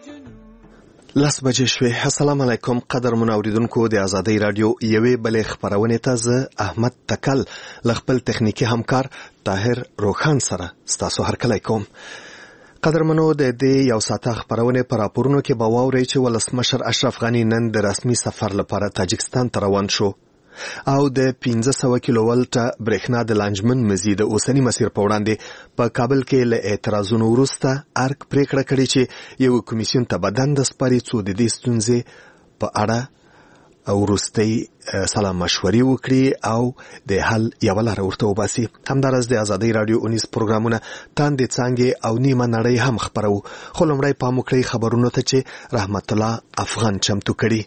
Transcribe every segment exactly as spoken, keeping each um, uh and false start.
لس بجې شوې. السلام علیکم قدرمن اوریدونکو د آزادۍ رادیو یوې بلې خبرونه ته زه احمد تکل ل خپل تخنیکی همکار طاهر روخان سره ستاسو هرکلی کوم. قدرمنو د دې یو ساعته خبرونه پر راپورونو کې به واورئ چې ولسمشر اشرف غنی نن د رسمي سفر لپاره تاجکستان ته روان شو او د پنځه سوه کیلو ولټه برېښنا د لانجمن مزید اوسنی مسیر په وړاندې په کابل کې له اعتراضونو وروسته ارګ پریکړه کړې چې یو کمیسیون ته به دنده سپاري څو د دې ستونزې په اړه او وروستۍ سلا مشورې وکړي او د حل یوه لاره ورته وباسي. همداراز د ازادۍ راډیو اونیز پروګرامونه تاندې څانګې او نیمه نړۍ هم خپرو، خو لومړی پام وکړئ خبرونو ته چې رحمت الله افغان چمتو کړي.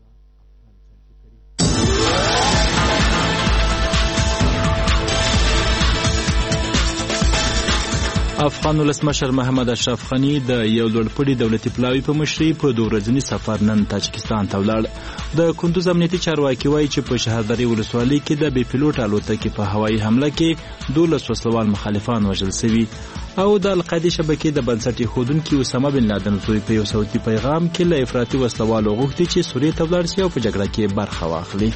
افغان ولسمشر محمد اشرف غنی د یو لوړپوړي دولتي پلاوي په مشرۍ په دوه ورځني سفر نن تاجکستان ته ولاړ. د کندوز امنیتي چارواکي وایي چې په شهرداري ولسوالۍ کې د بې پیلوټ الوتکې په هوایي حمله کې دولس وسلوال مخالفان وژل شوي او د القاعدې شبکې د بنسټ ایښودونکي اسامه بن لادن زوی په یو صوتي پیغام کې له افراطي وسلوالو غوښتي چې سوریې ته ولاړ شي او په جګړه کې برخه واخلي.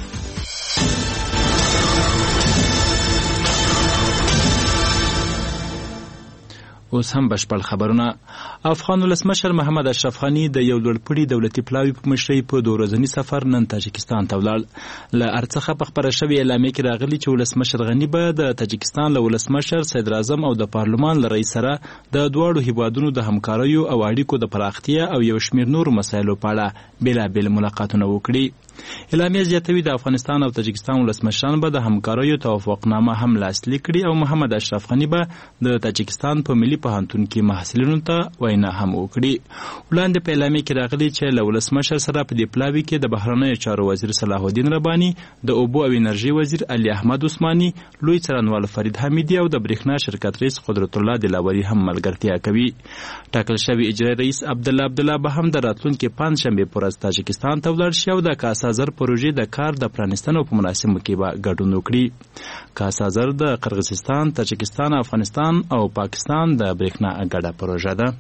اوس هم بشپړ خبرونه. افغان ولسمشر محمد اشرف غنی د یو لوړپوړي دولتي پلاوي په مشرۍ په دوه ورځني سفر نن تاجکستان ته ولاړ. له ارڅخه په خبره شوې اعلامیه کې راغلي چې ولسمشر غنی به د تاجکستان له ولسمشر صدر اعظم او د پارلمان له رئیس سره د دواړو هیوادونو د همکاریو او اړیکو د پراختیا او یو شمېر نورو مسایلو په اړه بېلابېل ملاقاتونه وکړي. اعلامیه زیاتوي د افغانستان او تاجکستان ولسمشران به د همکاریو توافقنامه هم لاسلیک کړي او محمد اشرف غنی به د تاجکستان په ملي پوهنتون کې محصلینو ته وینا هم وکړي. وړاندې په اعلامیه کې راغلي چې له ولسمشر سره په دې پلاوي کې د بهرنیو چارو وزیر صلاح الدین رباني، د اوبو او انرژي وزیر علي احمد عثماني، لوی څارنوال فرید حمیدي او د برېښنا شرکت رئیس قدرت الله دلاوري هم ملګرتیا کوي. ټاکل شوی اجرایي رئیس عبدالله عبدالله به هم د راتلونکي پنجشنبې په ورځ تاجکستان ته ولاړ شي او د کاسازر پروژې د کار د پرانیستنو په مراسمو کې به ګډون وکړي. کاسازر د قرغیزستان، تاجکستان، افغانستان او پاکستان د برېښنا ګډه پروژه ده.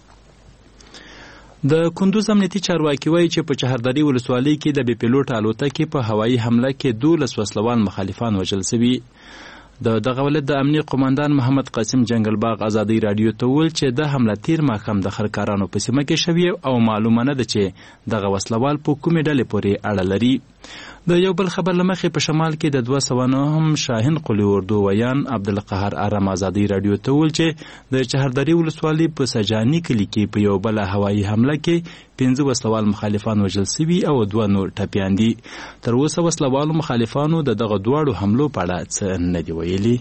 د کندوز امنیتي چارواکي وایي چې په چهرداري ولسوالۍ کې د بې پیلوټ الوتکې په هوایي حمله کې دولس وسلوال مخالفان وژل شوي. د دغه ولایت د امنیه قومندان محمد قاسم جنگل باغ ازادۍ راډیو ته وویل چې د حمله تیر ماښام د خرکارانو په سیمه کې شوې او معلومه نه ده چې دغه وسلوال په کومې ډلې پورې اړه لري. د یو بل خبر لمخې په شمال کې د دوه سوه نهم شاهین قلي اردو ویان عبدالقهار ارم ازادۍ راډیو ته وویل چې د چهرداري ولسوالۍ په سجاني کلي کې په یو بله هوایي حمله کې پنځه وسلوال مخالفان وژل شوي او دوه نور ټپیان دي. تر اوسه وسلوالو مخالفانو د دغه دواړو حملو په اړه څه نه دي ویلي.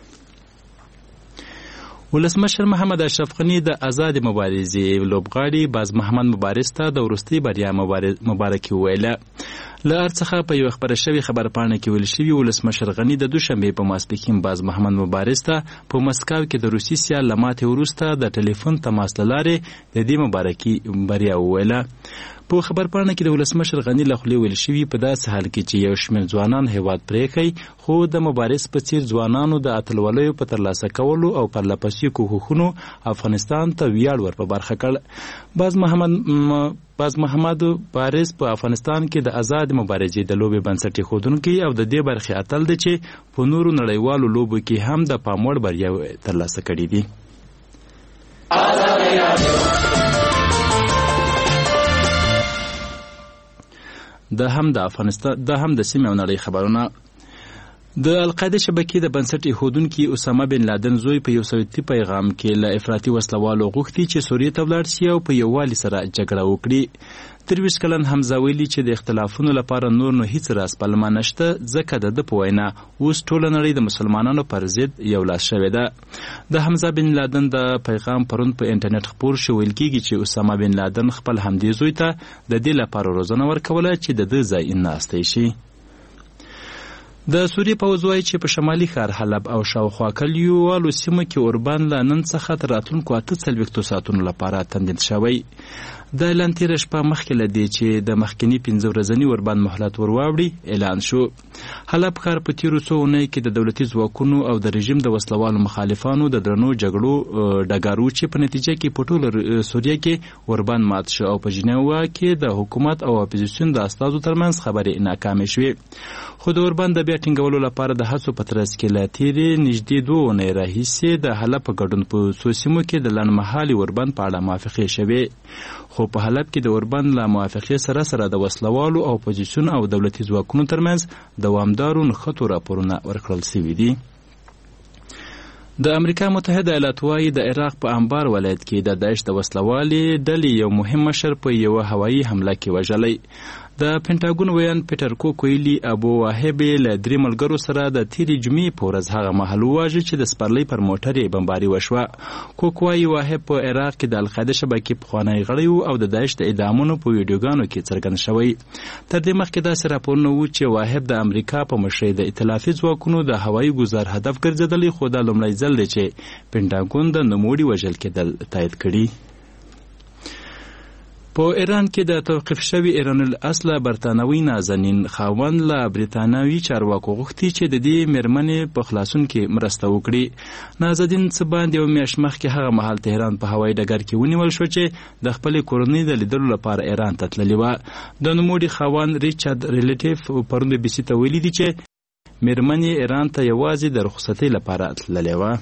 ولسمشر محمد اشرف غنی د آزاد مبارزې لوبغاړي باز محمد مبارز ته د وروستۍ بریا مبارکي وویله. له هر څخه په یو خبره شوې خبرپاڼه کې ویل شوي ولسمشر غنی د دوشنبې په ماسپښین باز محمد مبارز ته په مسکو کې د روسي سیال له ماتې وروسته د ټلیفون تماس له لارې د دې مبارکي بریا وویله. په خبرپاڼه کې د ولسمشر غنی له خولې ویل شوي په داسې حال کې چې یو شمېر ځوانان هیواد پرېښی، خو د مبارز په څیر ځوانانو د اتلولیو په ترلاسه کولو او پرلپسې کوښښونو افغانستان ته ویاړ ور په برخه کړ. باز محمد باز محمد بارز په افغانستان کې د آزاد مبارزې د لوبې بنسټ ایښودونکی او د دې برخې اتل دی چې په نورو نړیوالو لوبو کې هم د پام وړ بریاوې ترلاسه کړي دي. د هم د افغانستان د هم د سیمې او نړۍ خبرونه. د القاعدې شبکې د بنسټ ایښودونکي اسامه بن لادن زوی په یو صوتي پیغام کې له افراطي وسلوالو غوښتي چې سوریې ته ولاړ شي او په یووالي سره جګړه وکړي. درویش کلن حمزه ویلي چې د اختلافونو لپاره نور نو هیڅ راز پلمه نشته، ځکه د ده په وینا اوس ټوله نړۍ د مسلمانانو پر ضد یو لاس شوې ده. د حمزه بن لادن د پیغام پرون په انټرنیټ خپور شو. ویل کېږي چې اسامه بن لادن خپل همدې زوی ته د دې لپاره روزنه ورکوله چې د ده ځای ناستی شي. د سوریې پوځ وایي چې په شمالي ښار حلب او شاوخوا کلیوالو سیمو کې اوربان له نن څخه تر راتلونکو اته څلوېښتو ساعتونو لپاره تمدید شوی. د اعلان تېره شپه مخکې له دې چې د مخکیني پنځه ورځني ورباند مهلت ور واوړي اعلان شو. حلب ښار په تېرو څو اونیو کې د دولتي ځواکونو او د رژیم د وسلوالو مخالفانو د درنو جګړو ډګر و چې په نتیجه کې په ټوله سوریه کې ورباند مات شو او په ژنیوا کې د حکومت او اپوزیسیون د استازو ترمنځ خبرې ناکامې شوې. خو د ورباند د بیا ټینګولو لپاره د هڅو په ترڅ کې له تېرې نږدې دوه اونۍ راهیسې د حلب په ګډون په څو سیمو کې د لنډمهالي ورباند په اړه موافقې شوې. خو په حلب کې د ورباند له موافقې سره سره د وسلوالو او اپوزیسیون او دولتي ځواکونو ترمنځ دوامدارو نښتو راپورونه ورکړل شوي دي. د امریکا متحده ایالات وايي د عراق په انبار ولایت کې د داعش د وسلوالې ډلې یو مهم مشر په یوه هوایي حمله کې وژلی. د پینټاګون ویان پیټر کوک ویلي ابو واهب له درې ملګرو سره د تیرې جمعې په ورځ هغه مهال وواژه چې د سپرلۍ پر موټر یې بمباري وشوه. کوک وایي واهب په عراق کې د القاعده شبکې پخوانی غړی و او د داعش د اعدامونو په ویډیوګانو کې څرګند شوی. تر دې مخکې داسې راپورونه وو چې واهب د امریکا په مشرۍ د ائتلافي ځواکونو د هوایي ګزار هدف ګرځېدلی، خو دا لومړی ځل دی چې پینټاګون د نوموړي وژل کېدل تایید کړي. په ایران کې د توقیف شوي ایران الاصله برتانوي نازنین خاوند له برتانوي چارواکو غوښتي چې د دې مېرمنې په خلاصون کې مرسته وکړي. نازنین څه باندې یو میاشت مخکې هغه مهال تهران په هوایي ډګر کې ونیول شو چې د خپلې کورنۍ د لیدلو لپاره ایران ته تللې وه. د نوموړي خاوند ریچارډ ریلیټیف پرون بي بي سي ته ویلي دي چې مېرمنې ایران ته یوازې د رخصتۍ لپاره تللې وه.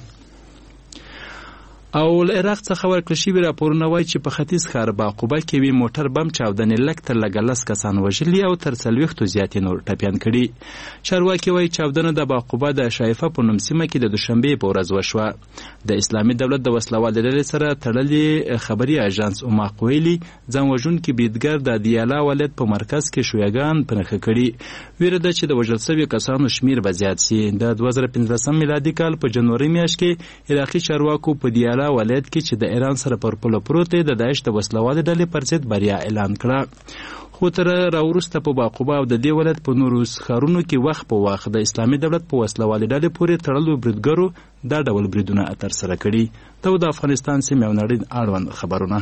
او له عراق څخه ورکړل شوي راپورونه وایي چې په ختیځ ښار باقوبه کې وي موټر بم چاودنې لږ تر لږه لس کسان وژلي او تر څلوېښتو زیات نور ټپیان کړي. چارواکي وایي چاودنه د باقوبه د شایفه په نوم سیمه کې د دوشنبې په ورځ وشوه. د اسلامي دولت د وسلوالې ډلې سره تړلي خبري اژانس اوماق ویلي ځان وژونکي بریدګر د دیالا ولایت په مرکز کې شویګان په نښه کړي. ویره ده چې د وژل شوي کسانو شمیر به زیات سي. د دوه زره پنځلسم میلادي کال په جنوري میاشت کې عراقي چارواکو په دیالا ولایت کې چې د ایران سره پر پوله پروت دی د داعش د وسلوالې ډلې پر ضد بریا اعلان کړه. خو تر راوروسته په باقوبه او د دې ولایت په نورو ښارونو کې وخت په وخت د اسلامي دولت په وسلوالې ډلې پورې تړلو بریدګرو دا ډول بریدونه ترسره کړي. دا د افغانستان سیمې او نړۍ اړوند خبرونه.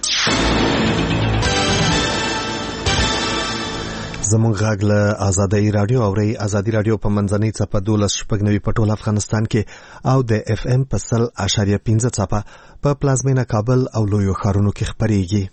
زمونږ غږ له آزادۍ راډیو اورئ. آزادي راډیو په منځنۍ څپه دولس شپږ نوي په ټول افغانستان کې او د اف ام په سل اشاریه پنځه څپه په پلازمینه کابل او لویو ښارونو کې خپرېږي.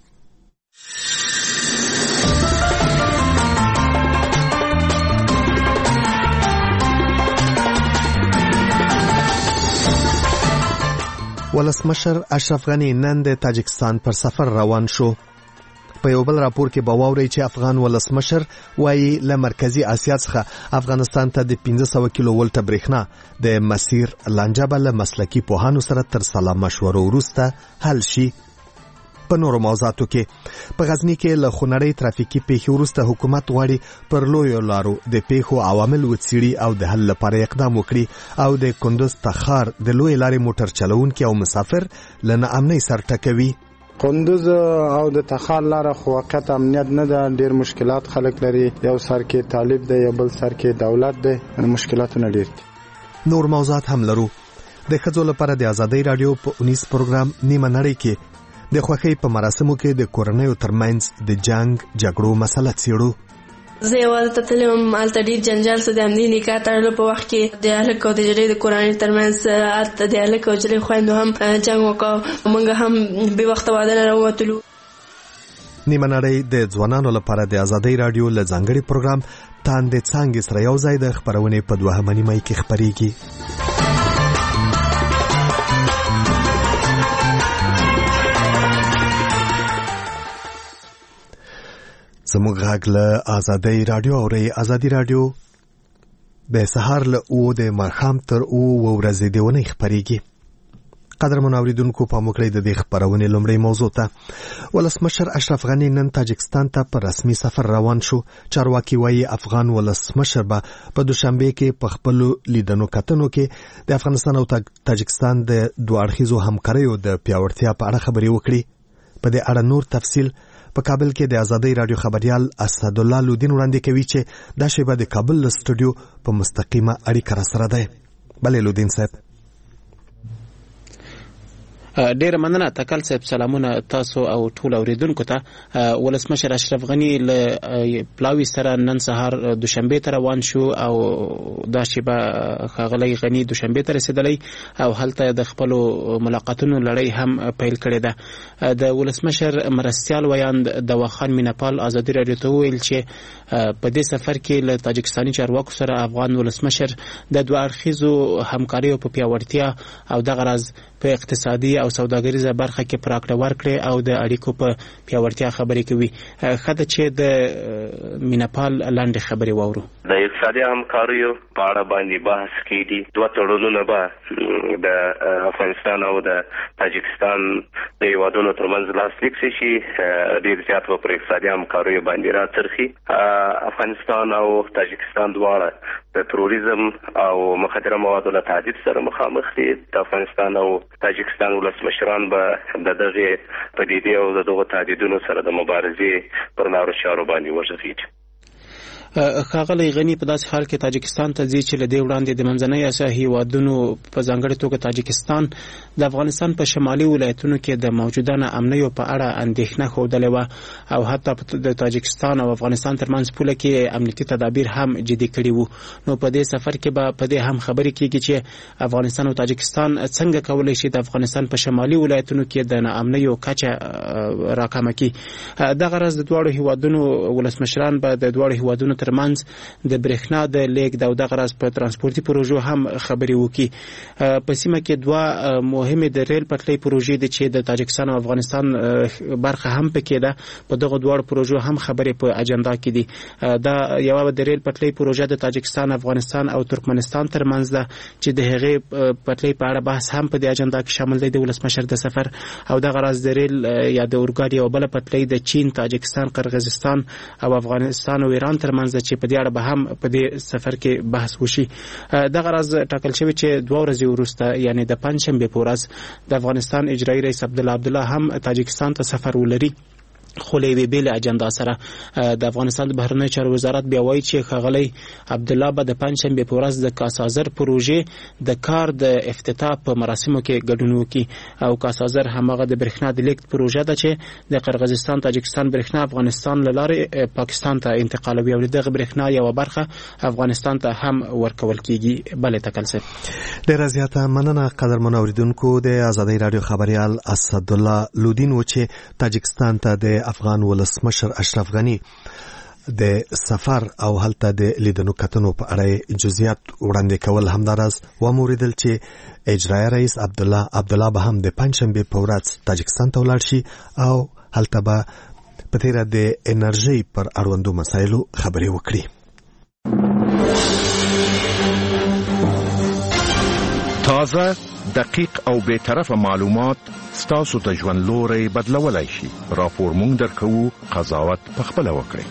ولسمشر اشرف غني نن د تاجکستان پر سفر روان شو. په یو بل راپور کې به واورئ چې افغان ولسمشر وایي له مرکزي اسیا څخه افغانستان ته د پنځه سوه کیلو ولټه برېښنا د مسیر لانجه به له مسلکي پوهانو سره تر سلا مشورو وروسته حل شي. په نورو موضوعاتو کې په غزني کې له خونړۍ ترافیکي پیښې وروسته حکومت غواړي پر لویو لارو د پیښو عوامل وڅېړي او د حل لپاره اقدام وکړي او د کندوز تخار د لوی لارې موټر چلوونکي او مسافر له ناامنۍ سر ټکوي. کندوز او د تخار لاره خو وقت امنیت نه ده، ډیر مشکلات خلک لري. یو سر کې طالب دی، یو بل سر کې دولت دی، مشکلاتونه ډیر دي. نور موضوعات هم لرو. د ښځو لپاره د آزادۍ راډیو په اونیس پروګرام نیمه نړۍ کې د خوښۍ په مراسمو کې د کورنیو ترمنځ د جنگ جګړو مسله څېړو. زه یوازې ته تلم، هلته ډېر جنجال څه د همدې نکاح تړلو په وخت کې د هلک او د نجلۍ د کورنۍ ترمنځ هلته د هلک او نجلۍ خویندو هم جنګ وکړ. موږ هم بې وخته واده نه راووتلو. نیمه نړۍ د ځوانانو لپاره د آزادۍ راډیو له ځانګړي پروګرام تاندې څانګې سره یو ځای د خپرونې په دوهمه نیمایي کې خپرېږي. زموږ غږ له آزادۍ راډیو اورئ. آزادي راډیو د سهار له اوو د ماښام تر اوو ورځې د اونۍ خپرېږي. قدرمنو اورېدونکو پام وکړئ د دې خپرونې لومړۍ موضوع ته. ولسمشر اشرف غني نن تاجکستان ته په رسمي سفر روان شو. چارواکي وایي افغان ولسمشر به په دوشنبې کې په خپلو لیدنو کتنو کې د افغانستان او تاجکستان د دوه اړخیزو همکاریو د پیاوړتیا په اړه خبرې وکړي. په دې اړه نور تفصیل په کابل کې د آزادۍ راډیو خبريال اسدالله لودین وړاندې کوي چې دا شیبه د کابل له سټوډیو په مستقیمه اړیکه را سره ده. بلې لودین صاحب. ډېر مننه تکل صاحب. سلامونه تاسو او ټول اوریدونکو ته. ولسمشر اشرف غنی له پلاوي سره نن سهار دوشنبه ته روان شو او دا شیبه ښاغلی غنی دوشنبه ته رسیدلی او هلته د خپل ملاقاتونو لړۍ هم پیل کړې ده. د ولسمشر مرستیال ویاند دواخان میناپال ازادي راډیو ته وویل چې په دې سفر کې له تاجکستاني چارواکو سره افغان ولسمشر د دوه اړخیزو همکاریو په پیاوړتیا او دغه راز په اقتصادي او سوداګریزه برخه کې پراکړه ورکړي او د اړیکو په پیاوړتیا خبرې کوي. خاطر چې د میناپال لاندې خبرې واورو. د اقتصادي همکاریو په اړه باندې بحث کیږي. دوه تړونونه به د افغانستان او د تاجکستان د هیوادونو ترمنځ لاسلیک شي. ډېر زیات په اقتصادي همکاریو باندې راڅرخي. افغانستان او تاجکستان دواړه د تروریزم او مخدره موادو له تهدید سره مخامخ دي. د افغانستان او تاجکستان ولسمشران به د دغه پدیدې او دغه تهدیدونو سره د مبارزې پر لارو چارو باندې وژغېږي. ښاغلی غنی په داسې حال کې تاجکستان ته ځي چې له دې وړاندې د منځنۍ اسیا هیوادونو په ځانګړې توګه تاجکستان د افغانستان په شمالي ولایتونو کې د موجوده ناامنیو په اړه اندېښنه ښودلې وه او حتی د تاجکستان او افغانستان ترمنځ پوله کې امنیتي تدابیر هم جدي کړي وو. نو په دې سفر کې به په دې هم خبرې کېږي چې افغانستان او تاجکستان څنګه کولی شي د افغانستان په شمالي ولایتونو کې د ناامنیو کچه راکمه کړي. دغه راز د دواړو هیوادونو ولسمشران به د دواړو هیوادونو ترمنځ د برېښنا د لیږد او دغه راز په ترانسپورتي پروژو هم خبرې وکړي. په سیمه کې دوه مهمې د ریل پټلۍ پروژې دي چې د تاجکستان او افغانستان برخه هم پکې ده. په دغه دواړو پروژو هم خبرې په اجنډا کې دي. دا یوه د ریل پټلۍ پروژه د تاجکستان، افغانستان او ترکمنستان ترمنځ ده چې د هغې پټلۍ په اړه بحث هم په دې اجنډا کې شامل دی د ولسمشر د سفر. او دغه راز د ریل یا د اورګاډي یوه بله پټلۍ د چین، تاجکستان، قرغیزستان او افغانستان او ایران ترمنځ چې په دې اړه به هم په دې سفر کې بحث وشي. دغه راز ټاکل شوی چې دوه ورځې وروسته یعنی د پنجشنبې په ورځ د افغانستان اجرایي رئیس عبدالله عبدالله هم تاجکستان ته سفر ولري. خو له یوې بېلې اجنډا سره د افغانستان د بهرنیو چارو وزارت بیا وایي چې ښاغلی عبدالله به د پنجشنبې په ورځ د کاسازر پروژې د کار د افتتاح په مراسمو کې ګډون وکړي. او کاسازر هماغه د برېښنا د لیږد پروژه ده چې د قرغیزستان تاجکستان برېښنا افغانستان له لارې پاکستان ته انتقالوي او دغه برېښنا یوه برخه افغانستان ته هم ورکول کېږي. بلې تکل صاحب ډېره زیاته مننه. قدرمنو اورېدونکو د ازادۍ راډیو خبریال اسدالله لودین و چې تاجکستان ته د افغان ولسمشر اشرف غنی د سفر او هلته د لیدنو کتنو په اړه جزئیات وړاندې کول. همداراز وموریدل چې اجرایي رئیس عبدالله عبدالله به هم د پنجشنبې په ورځ تاجکستان ته ولاړ شي او هلته به په تیره د انرژۍ پر اړوندو مسایلو خبرې وکړي. تازه، دقیق او بی‌طرفه معلومات ستاسو ته ژوند لوري بدلولای شي. راپور مونږ درکوو، قضاوت پخپله وکړئ.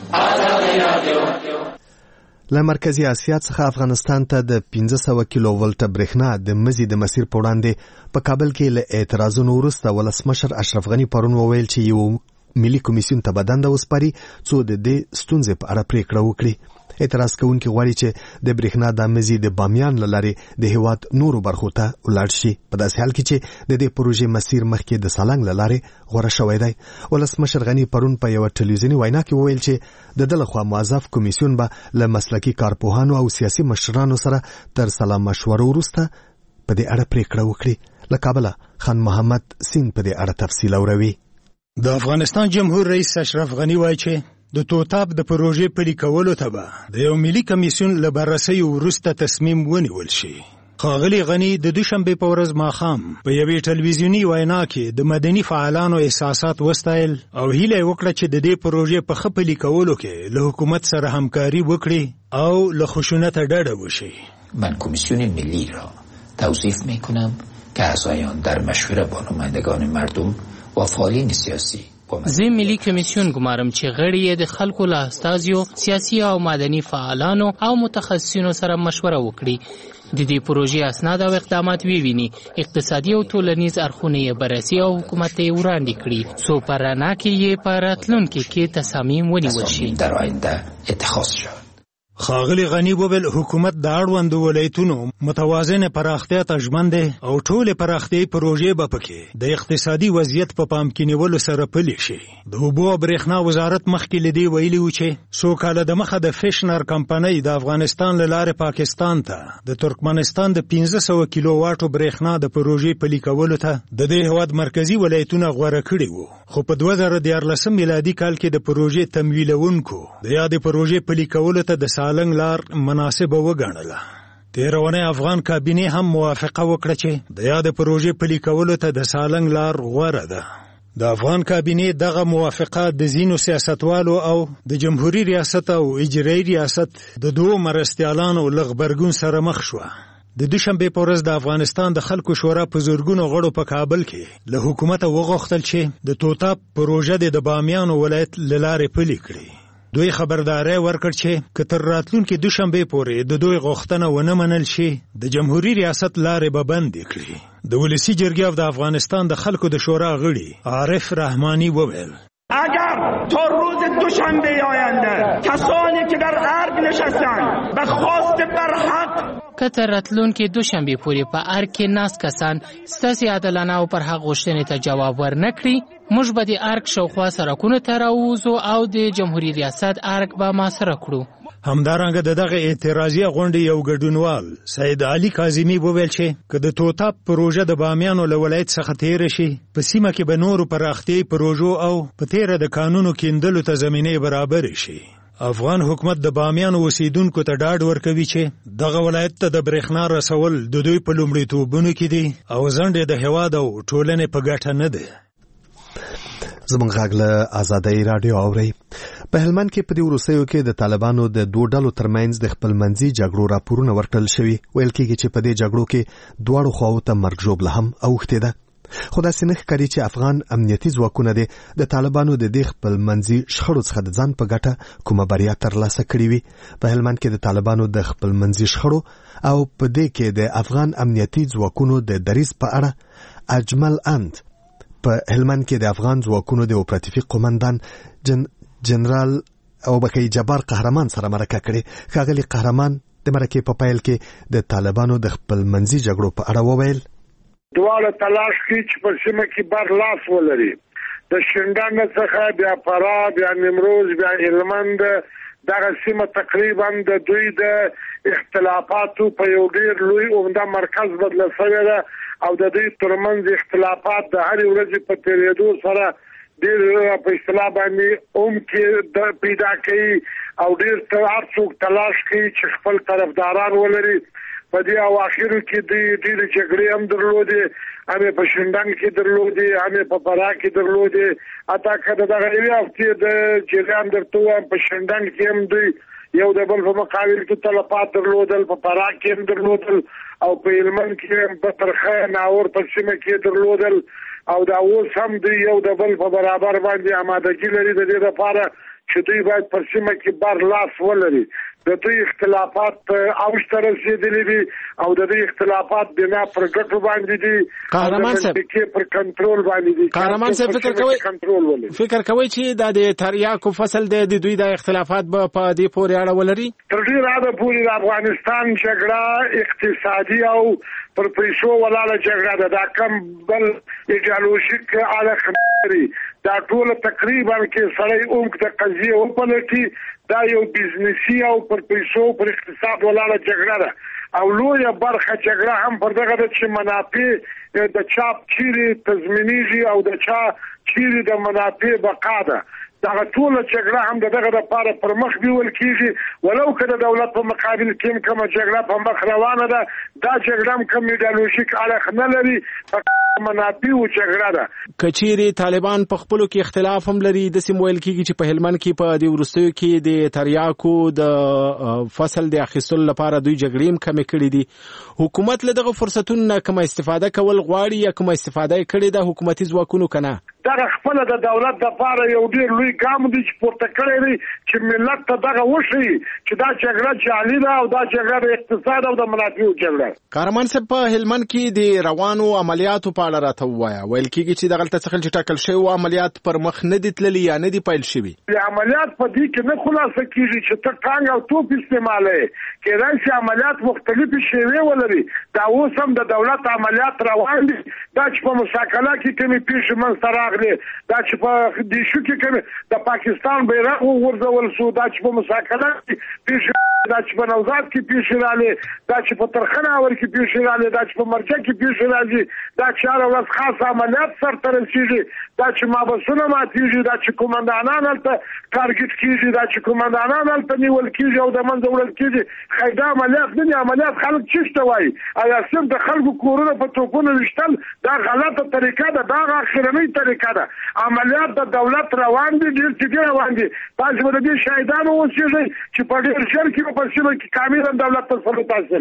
له مرکزي اسیا څخه افغانستان ته د پنځه سوه کیلو ولټه برېښنا د مزي د مسیر په وړاندې په کابل کې له اعتراضونو وروسته ولسمشر اشرف غنی پرون وویل چې یو ملي کمیسیون ته به دنده وسپاري څو د دې ستونزې په اړه پریکړه وکړي. اعتراض کوونکي غواړي چې د برېښنا د مزي د بامیان له لارې د هیواد نورو برخو ته ولاړ شي، په داسې حال کې چې د دې پروژې مسیر مخکې د سالنګ له لارې غوره شوی دی. ولسمشر غني پرون په یوه ټلویزیوني وینا کې وویل چې د ده لخوا موظف کمیسیون به له مسلکي کارپوهانو او سیاسي مشرانو سره تر سلا مشورو وروسته په دې اړه پریکړه وکړي. له کابله خان محمد سین په دې اړه تفصیل اوروي. د افغانستان جمهور رئیس اشرف غنی وایي چې د توتاب د پروژې پلي کولو ته به د یو ملي کمیسیون له بررسۍ وروسته تصمیم ونیول شي. ښاغلي غني د دوشنبې په ورځ ماښام په یوې ټلویزیوني وینا کې د مدني فعالانو احساسات وستایل او هیله یې وکړه چې د دې پروژې په ښه پلي کولو کې له حکومت سره همکاري وکړي او له خشونت ډډه وشي. من کمیسیون ملی را توصیف میکنم که اعضایان در مشوره با نمایندگان مردم و فعالین سیاسی زه ملي کمیسیون ګمارم چې غړي یې د خلکو له استازیو، سیاسي او مدني فعالانو او متخصصینو سره مشوره وکړي، د دې پروژې اسناد او اقدامات ویویني، اقتصادي او ټولنیز اړخونه یې بررسي او حکومت ته وړاندې کړي څو په رڼا کې یې په راتلونکي کې تصامیم ونیول شي. در آینده اتخاذ شد. ښاغلي غني وویل حکومت د اړوندو ولایتونو متوازنه پراختیا ته ژمن دی او ټولې پراختیایي پروژې به پکې د اقتصادي وضعیت په پام کې نیولو سره پلي شي. د اوبو او برېښنا وزارت مخکې له دې ویلي و چې څو کاله دمخه د فشنر کمپنۍ د افغانستان له لارې پاکستان ته د ترکمنستان د پنځه سوه کیلو واټو برېښنا د پروژې پلي کولو ته د دې هېواد مرکزي ولایتونه غوره کړي وو، خو په دوه زره دیارلسم میلادي کال کې د پروژې تمویلونکو د یادې پروژې پلي کولو ته د سالنګ لار مناسبه وګڼله. تېرونی افغان کابینې هم موافقه وکړه چې د یادې پروژې پلي کولو ته د سالنګ لار غوره ده. د افغان کابینې دغه موافقه د ځینو سیاستوالو او د جمهوریت ریاست او اجرایي ریاست د دوو مرستیالانو له غبرګون سره مخ شوه. د دوشنبې په ورځ د افغانستان د خلکو شورا په زرګونو غړو په کابل کې له حکومته وغوښتل چې د توتاب پروژه د بامیانو ولایت له لارې پلي کړي. دوی خبرداری ورکړ چې که تر راتلونکي دوشنبې پورې د دوی غوښتنه ونه منل شي د جمهوریت ریاست لارې به بندې کړي. د ولسی جرګې او د افغانستان د خلکو د شورا غړي عارف رحمانی وویل اگر تا روز دوشنبه آینده کسانی که در ارگ نشستند به خواست برحق که تر راتلونکي دوشنبې پورې په ارګ کې ناست کسان ستاسې عادلانه او پر حق غوښتنې ته جواب ورنکړي، موږ به د ارګ شاوخوا سړکونو ته راووځو او د جمهوریت ریاست ارګ به محاصره کړو. همدارنګه د دغه اعتراضیه غونډې یو ګډونوال سید علي کاظمي وویل چې که د توتاب پروژه د بامیانو له ولایت څخه تېره شي په سیمه کې به نورو پراختیایي پروژو او په تېره د کانونو کیندلو ته زمینې برابرې شي. افغان حکومت د بامیانو اوسیدونکو ته ډاډ ورکوي چې دغه ولایت ته د برېښنا رسول د دوی په لومړیتوبونو کې دي او ځنډ د هېواد او ټولنې په ګټه نه دی. زمونږ غږ له آزادۍ راډیو اورئ. په هلمند کې په دې وروستیو کې د طالبانو د دوو ډلو ترمنځ د خپلمنځي جګړو راپورونه ورکړل شوي. ویل کېږي چې په دې جګړو کې دواړو خواوو ته مرګ ژوبله هم اوښتې ده. خو داسې نه ښکاري چې افغان امنیتي ځواکونه د طالبانو د دې خپلمنځي شخړو څخه د ځان په ګټه کومه بریا ترلاسه کړې وي. په هلمند کې د طالبانو د خپلمنځي شخړو او په دې کې د افغان امنیتي ځواکونو د دریځ په اړه اجمل اند په هلمند کې د افغان ځواکونو د اپراتیفي قومندان جن جنرال او بکی جبار قهرمان سره مرکه کړې. ښاغلي قهرمان د مرکې په پیل کې د طالبانو د خپلمنځي جګړو په اړه وویل دواړه تلاش کوي چې په سیمه کې بر لاس ولري. د شینډان څخه بیا فراه بیا نیمروز بیا هلمند دغه سیمه تقریبا د دوی د اختلافاتو په یو ډېر لوی عمده مرکز بدله شوې ده او د دوی ترمنځ اختلافات د هرې ورځې په تېرېدو سره ډېر په اصطلاح باندې اوم کې پیدا کوي او ډېر هر څوک تلاش کوي چې خپل طرفداران ولري. په دې اواخرو کې د ډېرې جګړې هم درلودې، همې په شینډنګ کې درلودې، همې په فراه کې درلودې. حتی که د دغه یوې هفتې د جریان درته ووایم په شینډنګ کې هم دوی یو د بل په مقابل کې تلفات درلودل، په فراه کې هم درلودل او په هلمند کې هم په ترخه ناور په سیمه کې درلودل او دا اوس هم دوی یو د بل په برابر باندې امادګي لري د دې لپاره چې دوی باید پر سیمه کې بر لاس ولري. د دوی اختلافات اوج ته رسېدلي دي او د دوی اختلافات بنا پر ګټو باندې دي، قهرمان صاحب کې پر کنټرول باندې دي. قهرمان صاحب فکر کوي فکر کوي چې د تریاکو فصل د دوی د اختلافات په دې پورې اړه ولري. تر ډېره حده پورې د افغانستان جګړه اقتصادي او پر پیسو ولاړه جګړه ده. دا کم بل ایډیالوژیک اړخ لري. دا ټول تقریبا کې سړی عمق د قضیې وپلټي. دا یو بزنسي او پر پیسو پر اقتصاد ولاړه جګړه ده او لویه برخه جګړه هم پر دغه ده چې منافع د چا چیرې تضمینېږي او د چا چیرې د منافع بقا ده. دغه ټوله جګړه هم دغه لپاره پر مخ بیول کېږي، ولو که د دولت په مقابل کې هم کومه جګړه په مخ روانه ده. دا جګړه هم کوم ایډیالوژیک اړخ نه لري، منافعو جګړه ده. که چیرې طالبان په خپلو کې اختلاف هم لري، داسې ویل کېږي چې په هلمند کې په دې وروستیو کې د تریاکو د فصل د اخیستلو لپاره دوی جګړې هم کمې کړې دي. حکومت له دغه فرصتونو نه کومه استفاده کول غواړي یا کومه استفاده یې کړې ده حکومتي ځواکونو که نه؟ دغه خپل د دولت د لپاره یو ډیر لوی ګام دی چې پورته کړی دی چې ملت ته دغه وشي چې دا جګړه جعلي ده او دا جګړه د اقتصاد او د منافعو جګړه. کارمان صاحب په هلمند کې د روانو عملیاتو په اړه راته ووایه. ویل کېږي چې دغلته څخه چې ټاکل شوي عملیات پر مخ نه دي تللي یا نه دي پیل شوي. عملیات په دې کې نه خلاصه کېږي چې ته ټانګ او توپ استعمالوي، کېدای شي عملیات مختلفې شیوې ولري. دا اوس هم د دولت عملیات روان دي. دا چې په مساکله کې کومې پیښې منځته راغلي، دا چې په دیشو کې کومې د پاکستان بیرغ وغورځول شو، دا چې په مساکله کې پیښې، دا چې په نوزاد کې پیښې راغلي، دا چې په ترخناور کې پیښې راغلي، دا چې په مرکه کې پیښې راځي، دا چې هره ورځ خاص عملیات سرته رسېږي، دا چې مابسونه ماتېږي، دا چې کومندانان هلته ټارګټ کېږي، دا چې کومندانان هلته نیول کېږي او د منځه وړل کېږي. ښایي دا عملیات نه دي. عملیات خلک چیش ته وایي؟ ایا صرف د خلکو کورونه په توپونو ویشتل؟ دا غلطه طریقه ده، دا اخرنۍ طریقه ده. عملیات د دولت روان دي، ډېر چې ډېر روان دي. تاسو به د دې شاهدان اوسېږئ چې په ډېر ژر کې به په سیمه کې کاملا دولت تسلط حاصل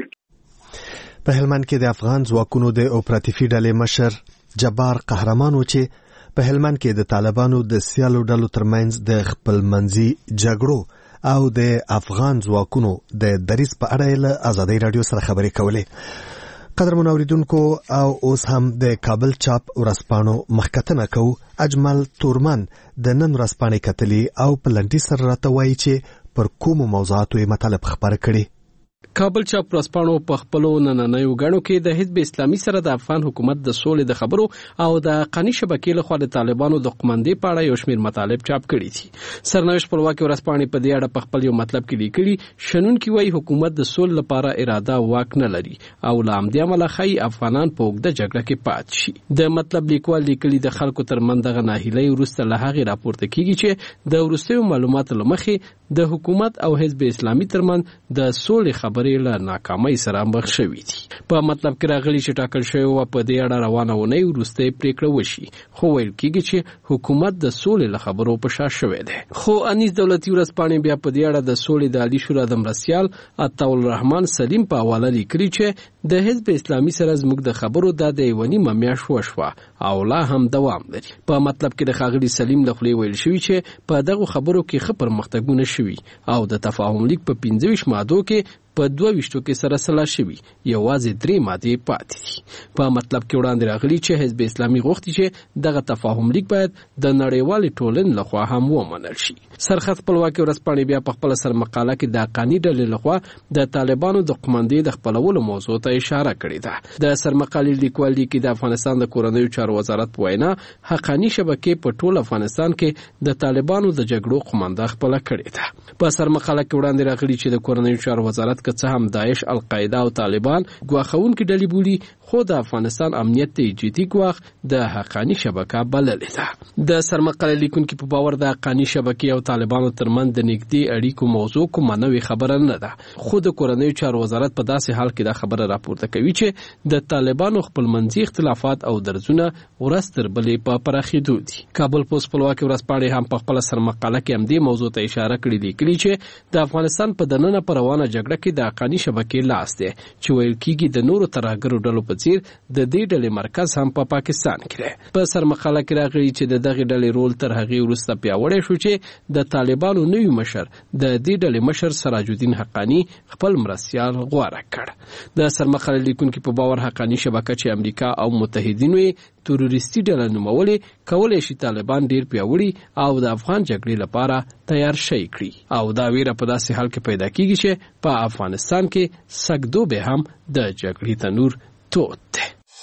کړي. په هلمند کې د افغان ځواکونو د اپراتیفي ډلې مشر جبار قهرمان و چې په هلمند کې د طالبانو د سیالو ډلو ترمنځ د خپلمنځي جګړو او د افغان ځواکونو د دریځ په اړه له ازادۍ راډیو سره خبرې کولې. قدرمن اوریدونکو، او اوس هم د کابل چاپ ورځپاڼو مخکتنه کوو. اجمل تورمن د نن ورځپاڼې کتلي او په لنډي سره راته وایي چې پر کومو موضوعاتو یې مطالب خپاره کړي. کابل چاپ ورځپاڼو په خپلو نننیو غاڼو کې د حزب اسلامي سره د افغان حکومت د سولې د خبرو او د قانی شبکې لخوا د طالبانو د قومندې په اړه یو شمېر مطالب چاپ کړي دي. سرنوشت خپلواکي ورځپاڼې په دې اړه په خپل یو مطلب کې لیکلي، شنونکي وایي حکومت د سولې لپاره اراده واک نه لري او له همدې امله ښایي افغانان په اوږده جګړه کې پاتې شي. د مطلب لیکوال لیکلي د خلکو ترمنځ دغه ناهیلۍ وروسته له هغې راپورته کېږي چې د وروستیو معلوماتو له مخې د حکومت او حزب اسلامي ترمنځ د سولې خبرې له ناکامۍ سره مخ شوي دي. په مطلب کې راغلي چې ټاکل شوی و په دې اړه روانه اونۍ وروسته پریکړه وشي، خو ویل کېږي چې حکومت د سولې له خبرو په شا شوی دی. خو انیس دولتي ورځپاڼې بیا په دې اړه د سولې د عالي شورا د مرستیال عطاالرحمن سلیم په حواله لیکلي چې د حزب اسلامي سره زموږ د خبرو دا د یوه نیمه میاشت وشوه او لا هم دوام لري. په مطلب کې د ښاغلي سلیم له خولې ویل شوي چې په دغو خبرو کې ښه پرمختګونه شوي او د تفاهم لیک په پنځه ویشت مادو کې په دوه ویشتو کې سره سلا شوي، یوازې درې مادې پاتې دي. په مطلب کې وړاندې راغلي چې حزب اسلامي غوښتي چې دغه تفاهم لیک باید د نړیوالې ټولنې لخوا هم ومنل شي. سرخط خپلواکي ورځپاڼې بیا په خپله سرمقاله کې د حقاني ډلې لخوا د طالبانو د قومندې د خپلولو موضوع ته اشاره کړې ده. د سرمقالې لیکوال لیکي د افغانستان د کورنیو چارو وزارت په وینا حقاني شبکې په ټول افغانستان کې د طالبانو د جګړو قومنده خپله کړې ده. په سرمقاله کې وړاندې راغلي چې د کورنیو چارو وزارت که څه هم داعش، القاعده او طالبان ګواښونکي ډلې بولي، خو د افغانستان امنیت ته جدي ګواښ د حقاني شبکه بللې ده. د سرمقاله لیکونکي په باور د حقاني شبکې او طالبانو ترمنځ د نږدې اړیکو موضوع کومه نوې خبره نه ده، خو د کورنیو چارو وزارت په داسې حال کې دا خبره راپورته کوي چې د طالبانو خپلمنځي اختلافات او درزونه ورځ تر بلې په پراخېدو دي. کابل پوسټ خپلواکي ورځپاڼې هم په خپله سرمقاله کې همدې موضوع ته اشاره کړې، لیکلي چې د افغانستان په دننه په روانه جګړه کې د حقاني شبکې لاس دی چې ویل کېږي د نورو ترهګرو ډلو په څیر د دې ډلې مرکز هم په پا پاکستان کې دی. په سرمقاله کې راغلي چې د دغې ډلې رول تر هغې وروسته پیاوړی شو چې د طالبانو نوي مشر د دې ډلې مشر سراج الدین حقاني خپل مرستیال غوره کړ. د سرمقاله لیکونکي په باور حقاني شبکه چې امریکا او متحدینو یې تروریستي ډله نومولې، کولی شي طالبان ډیر پیاوړي او د افغان جګړې لپاره تیار شي کړي او دا ویره په داسې حال کې پیدا کیږي چې په افغانستان کې سګدوبې هم د جګړې تنور تود دی.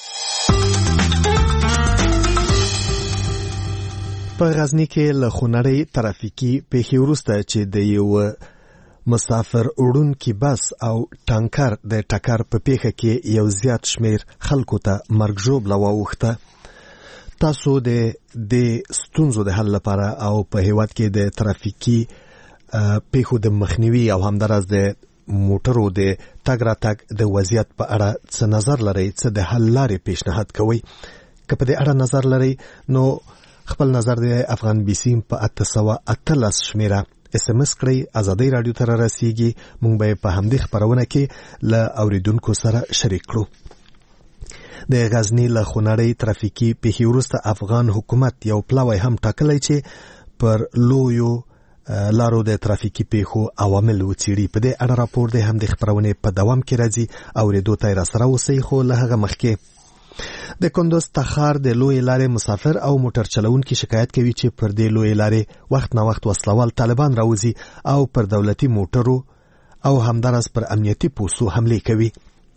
په غزني کې له خونړۍ ترافیکي پیښې وروسته چې د یو مسافر وړونکي بس او ټانکر د ټکر په پیښه کې یو زیات شمیر خلکو ته مرګ ژوبله واوښته. تاسو د دې ستونزو د حل لپاره او په هیواد کې د ترافیکي پیښو د مخنیوي او همداراز د موټرو د تګ راتګ د وضعیت په اړه څه نظر لرئ؟ څه د حل لارې پیشنهاد کوئ؟ که په دې اړه نظر لرئ نو خپل نظر د افغان بي سي په اته سوه اتلس شمیره اس ام اس کړئ. ازادۍ راډیو ته رارسیږي، موږ به په همدې خپرونه کې له اوریدونکو سره شریک کړو. د غزنی له خونړۍ ترافیکي پیښې وروسته افغان حکومت یو پلاوی هم ټاکلی چې پر لویو لارو د ترافیکي پیښو عوامل وڅېړي. په دې اړه راپور دی هم د خپرونې په دوام کې راځي، اورېدو ته یې راسره اوسئ. خو له هغه مخکې د کندوز تخار د لویې لارې مسافر او موټر چلونکي شکایت کوي چې پر دې لویې لارې وخت نه وخت وسلوال طالبان راوځي او پر دولتي موټرو او همدارس پر امنیتي پوستو حملې کوي.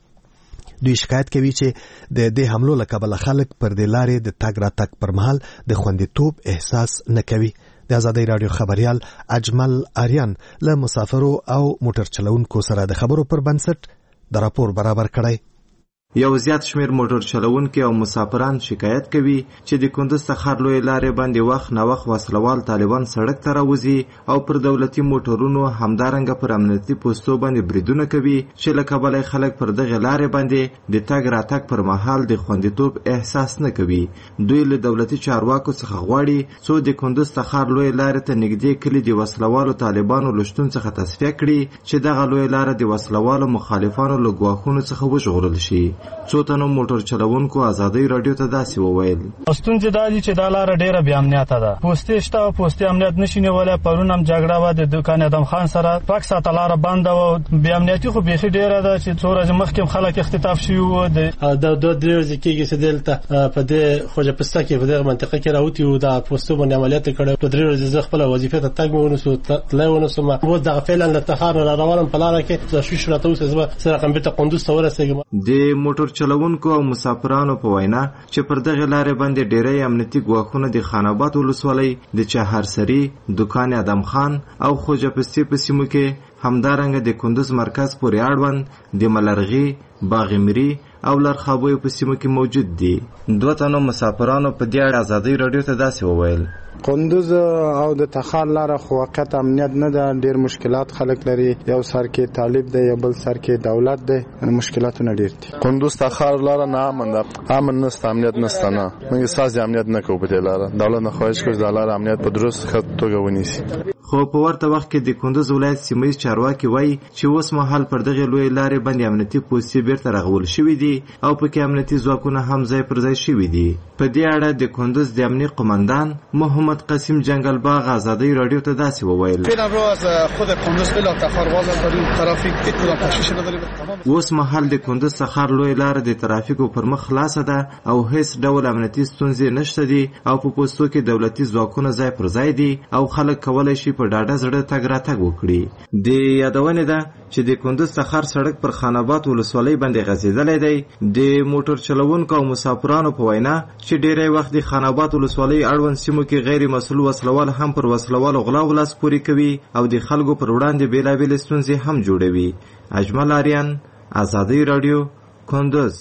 دوی شکایت کوي چې د دې حملو له کبله خلک پر دې لارې د تګ راتګ پر مهال د خوندیتوب احساس نه کوي. د آزادۍ راډیو خبریال اجمل آریان له مسافرو او موټر چلونکو سره د خبرو پر بنسټ د راپور برابر کړی. یو زیات شمیر موټر چلونکي او مسافران شکایت کوي چې د کندوز تخار لوی لارې باندې وخت نه وخت وسلوال طالبان سړک ته راوځي او پر دولتي موټرونو همدارنګه پر امنیتي پوستو باندې بریدونه کوي چې له کبله خلک پر دغه لارې باندې د تګ راتګ پر مهال د خوندیتوب احساس نه کوي. دوی له دولتي چارواکو څخه غواړي څو د کندوز تخار لوی لارې ته نږدې کلي د وسلوالو طالبانو له شتون څخه تصفیه کړي چې دغه لوی لاره د وسلوالو مخالفانو له ګواښونو څخه وژغورل شي. څو تنو موټر چلونکو آزادۍ راډیو ته داسې وویل: ستونزې دا دي چې دا لاره ډیره بې امنیته ده. پوستې شته او پوستې امنیت نشي نیولی. پرون هم جګړه وه د دکان ادم خان سره، پاک ساته لاره بنده وه. بې امنیتي خو بیخي ډیره ده چې څو ورځې مخکې هم خلک اختطاف شوي وو. دا دوه درې ورځې کېږي چې دلته په دې خوجه پسته کې په دغه منطقه کې راوتي وو، دا پوستو باندې عملیات یې کړی. په درې ورځې زه خپله وظیفې ته تګ مې ونسو، تللی ونسوم. اوس دغه فعلا له تخار نه راروانم په لاره کې تشویش راته اوسي، زه به سره کمپیوټر قندوز ته ورسېږم. د موټر چلونکو او مسافرانو په وینا چې پر دغه لارې باندې ډېری امنیتي ګواښونه د خان آباد ولسوالۍ د چهارسري، دکان ادم خان او خوجه پستې په سیمو کې، همدارنګه د کندوز مرکز پورې اړوند د ملرغي، باغمري او لرخابوی په سیمو کې موجود دي. دوه تنو مسافرانو په دې اړه آزادۍ راډیو ته داسې وویل: قندوز او د تخار لاره خو واقعیت امنیت نه ده، ډیر مشکلات خلک لري. یو سر کې طالب دی، یو بل سر کې دولت دی، مشکلاتونه ډیر دي. قندوز تخار لاره نه امن ده، امن نشته، امنیت نشته. نه موږ اساس امنیت نه کوو په دې لاره. دولت نه خواهش کوي د لاره امنیت په درست توګه ونیسي. خو په ورته وخت کې د کندوز ولایت سیمه‌ییز چارواکي وایي چې اوس مهال پر دغه لوی لارې باندې امنیتي پوستې بیرته رغول شوي دي او پکې امنیتي ځواکونه هم ځای پر ځای شوي دي. په دې اړه د کندوز د امنیت قماندان محمد قاسم جنگلباغ آزادۍ راډیو ته داسې وویل: فعلا رو از خود کندوز الی تخار واز داریم ترافیک کدام تشویش نداریم. اوس مهال د کندوز تخار لوی لاره د ترافیکو پر مخ خلاصه ده او هیڅ ډول امنیتي ستونزې نشته دي او په پوستو کې دولتي ځواکونه ځای پر ځای دي او خلک کولی شي په ډاډه زړه تګ راتګ وکړي. د یادونې ده چې د کندوز تخار سړک پر خان آباد ولسوالۍ باندې غځېدلی دی. د موټر چلونکو او مسافرانو په وینا چې ډېری وخت د خان آباد ولسوالۍ اړوند سیمو کې غیر مسؤل وسلوال هم پر وسلوالو غلا ولاس پورې کوي او د خلکو پر وړاندې بېلابېلې ستونزې هم جوړوي. اجمل آریان، آزادۍ راډیو، کندوز.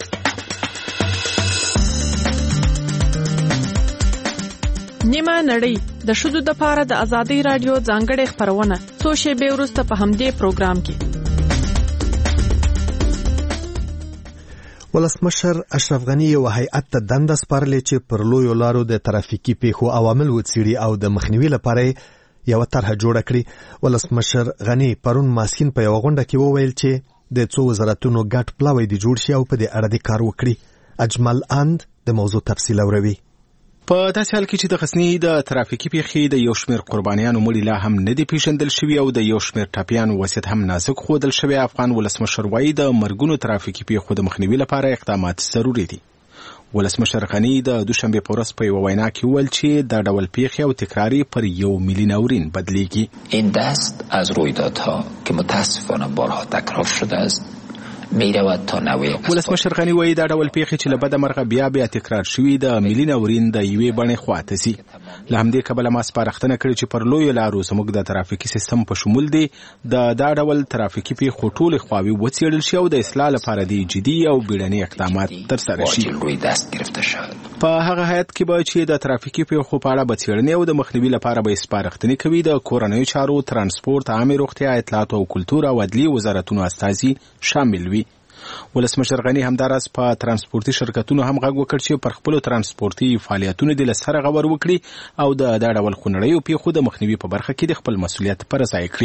نیمه نړۍ د ښځو دپاره د آزادۍ راډیو ځانګړې خپرونه څو شېبې وروسته په همدې پروګرام کې. ولسمشر اشرف غني یو هیئت ته دنده سپارلې چې پر لویو لارو د ترافیکي پیښو عوامل وڅېړي او د مخنیوي لپاره یو طرحه جوړه کړي. ولسمشر غني پرون ماسپښین په یو غونډه کې وویل چې د څو وزارتونو ګډ پلاوی دی جوړ شي او په دې اړه د کار وکړي. اجمل اند د موضوع تفصیل اوروي. په داسې حال کې چې د غزني د ترافیکي پیښې د یو شمېر قربانیانو مړي لا هم نه دي پیژندل شوي او د یو شمېر ټاپیانو وضعیت هم نازک ښودل شوی، افغان ولسمشر وایي د مرګونو ترافیکي پیښو د مخنیوي لپاره اقدامات ضروري دي. ولسمشر غني د دوشنبې په ورځ په یوه وینا کې وویل چې دا ډول پیښې او تکراری پر یو میلیون ناورین بدلیږي. این دست از رویدادها که متاسفانه بارها تکرار شده است میرود تا نوع. ولسمشر غني وایي دا ډول پیښې چې له بده مرغه بیا بیا تکرار شوي د ملي ناورین د یوې بڼې خواته ځي. له همدې کبله ما سپارښتنه کړې چې پر لویو لارو زموږ د ترافیکي سیستم په شمول دی د دا ډول ترافیکي پیښو ټولې خواوې وڅېړل شي او د اصلاح لپاره د جدي او بیړني اقدامات ترسره شي. په هغه هیئت کې به چې د ترافیکي پیښو په اړه به څېړنې او د مخنیوي لپاره به یې سپارښتنې کوي د کورنیو چارو، ترانسپورت، عامې روغتیا، اطلاعات او کلتور او عدلیې وزارتونو استازي شامل وي. ولسمشر غني همداراز په ترانسپورتي شرکتونو هم غږ وکړ چې پر خپلو ترانسپورتي فعالیتونو د له سره غور وکړي او د دا ډول خونړیو پیښو د مخنیوي په برخه کې د خپل مسؤلیت پر ځای کړي.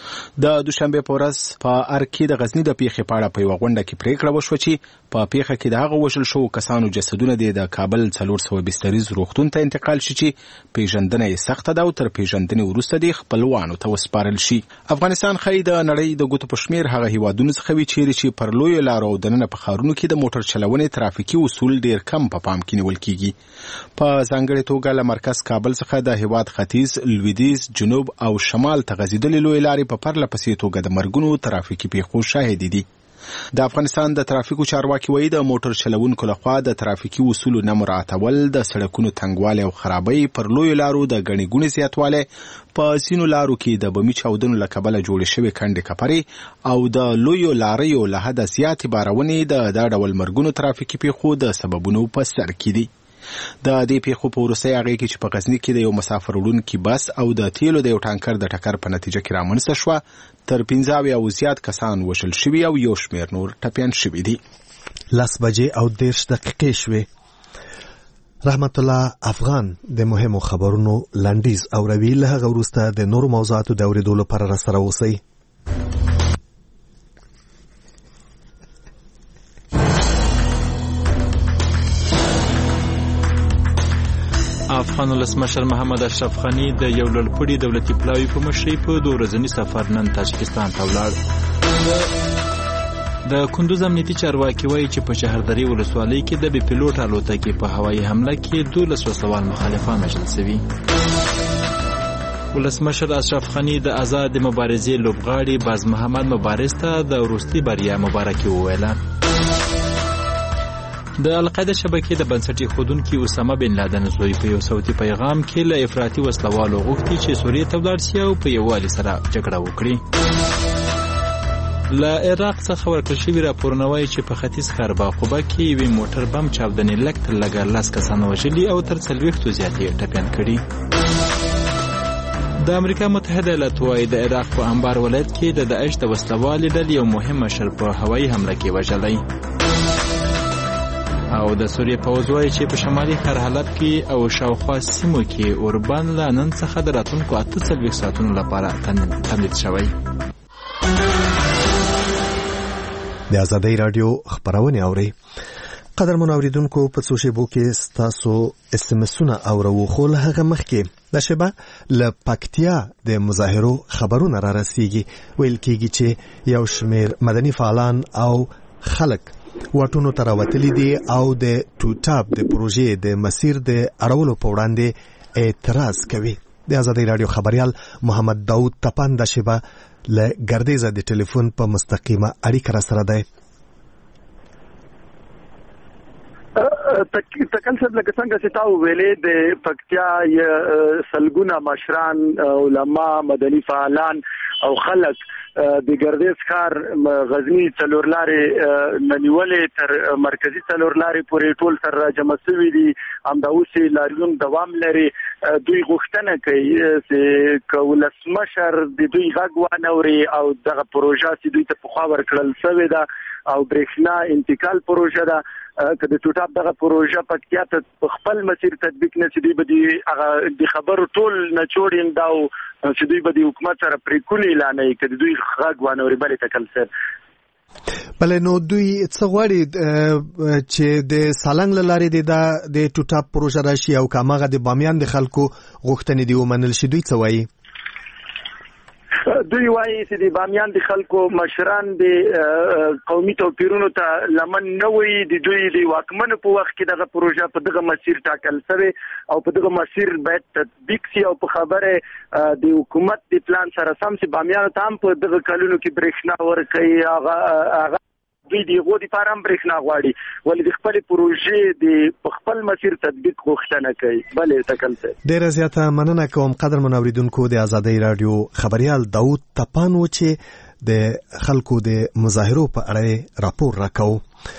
د دوشنبه په ورځ په ارکې د غزنی د پیښې په اړه په یوه غونډه کې پریکړه وشوه چې په پیښه کې د هغه وژل شوو کسانو جسدونه د کابل څلور سوه بستریز روغتون ته انتقال شي چې پیژندنه یې سخته ده او تر پیژندنې وروسته د خپلوانو ته وسپارل شي. افغانستان ښایي د نړۍ د ګوتو په شمېر هغه هیوادونو څخه وي چیرې چې پر لویو لارو او دننه په ښارونو کې د موټر چلونې ترافیکي اصول ډېر کم په پام کې نیول کیږي. په ځانګړې توګه له مرکز کابل څخه د هیواد ختیځ، لویدیځ، جنوب او شمال ته غځېدلې لویې لارې په پرله پسې توګه د مرګونو ترافیکي پیښو شاهدې دي. د افغانستان د ترافیکو چارواکي وایي د موټر چلوونکو لخوا د ترافیکي اصولو نه مراعاتول، د سړکونو تنګوالی او خرابۍ، پر لویو لارو د ګڼې ګوڼې زیاتوالی، په ځینو لارو کې د بمي چاودنو له کبله جوړې شوې کندې کپرې او د لویو لاریو له حده زیاتې بارونې د دا ډول مرګونو ترافیکي پیښو د سببونو په سر کې دي. د دې پیښو په وروستۍ هغې کې چې په غزني کې د یو مسافر وړونکي بس او د تیلو د یو ټانکر د ټکر په نتیجه کې رامنځته شوه، تر پنځه اویا او زیات کسان وژل شوي او یو شمېر نور ټپیان شوي دي. لس بجې او دېرش دقیقې شوې. رحمت الله افغان د مهمو خبرونو لنډیز اوروي. له هغه وروسته د نورو موضوعاتو د اورېدو لپاره راسره اوسئ. افغان ولسمشر محمد اشرف غني د یو لوړپوړي دولتي پلاوي په مشرۍ په دوه ورځني سفر نن تاجکستان ته ولاړ. د کندوز امنیتي چارواکي وایي چې په شهرداري ولسوالۍ کې د بې پیلوټ الوتکې په هوایي حمله کې دولس وسوال مخالفان وژل شوي. ولسمشر اشرف غني د آزاد مبارزې لوبغاړي باز محمد مبارز ته د وروستي بریا مبارکي وویله. د القاعده شبکې د بنسټي ښودونکي اسامه بن لادن زوی په یو صوتي پیغام کې له افراطي وسلوالو غوښتي چې سوریې ته ولاړ شي او په یووالي سره جګړه وکړي. له عراق څخه ورکړل شوي راپورونه وایي چې په ختیځ ښار باقوبه کې یوې موټر بم چاودنې لږ تر لږه لس کسان وژلي او تر څلوېښتو زیات یې ټپیان کړي. د امریکا متحده ایالاتو وایي د عراق په انبار ولایت کې د داعش د وسلوالې ډلې یو مهم مشر په هوایي حمله کې وژلی. او د سوریې پوځ وایي چې په شمالي ښار حلب کې او شاوخوا سیمو کې اوربان له نن څخه د راتلونکو اته څلوېښت ساعتونو لپاره تمدید شوی. د ازادۍ راډیو خبرونه اوري. قدرمن اوریدونکو په څو شیبو کې ستاسو اس ام اسونه اورو. خو له هغه مخکې د شبه له پکتیا د مظاهرو خبرونه را رسیږي. ویل کېږي چې یو شمېر مدني فعالان او خلک واټونو ته راوتلي دي او د ټوټاپ د پروژې د مسیر د اړولو په وړاندې اعتراض کوي. د ازادۍ راډیو خبریال محمد داود تپان د شبه له ګردیزه د ټلیفون په مستقیمه اړیکه را سره دی. تکل صاحب لکه څنګه چې تاسو ویلې د پکتیا سلګونه مشران، علما، مدني فعالان او خلک د ګردیز ښار غزنی څلور لارې ننیولې تر مرکزی څلور لارې پورې ټول تر راجمع شوي دي. همدا اوس لاریون دوام لري. دوی غوښتنه کوي چې ولسمشر د دوی غږ وانوري او دغه پروژه چې دوی ته پخوا ورکړل شوې ده او برېښنا انتقال پروژه ده، که د ټوټاپ دغه پروژه پکتیا ته خپل مسیر تطبیق نه شي، دوی به د خبرو ټول نچوړ دا چې دوی به د حکومت سره پریکولې اعلانوي که د دوی غږ وانوري. بلې تکل صاحب بله نو دوی څه غواړي چې د سالنګ له لارې د ټوټاپ پروژه راشي او که هماغه د بامیان د خلکو غوښتنې دي ومنل شي؟ دوی څه وایي؟ دوی وایي چې د بامیان د خلکو مشران د قومي توپیرونو ته لمن نه وي. د دوی د واکمنو په وخت کې دغه پروژه په دغه مسیر ټاکل شوی او په دغه مسیر باید تطبیق شي او په خبره د حکومت د پلان سره سم چې بامیان ته هم په دغه کلونو کې برېښنا ورکوي. هغه دوی د هغو دپاره هم برېښنا غواړي، ولې د خپلې پروژې د خپل مسیر تطبیق غوښتنه کوي. بلې تکل صاحب ډېره زیاته مننه کوم. قدرمن اوریدونکو د ازادۍ راډیو خبریال داود تپان و چې د خلکو د مظاهرو په اړه راپور راکاو.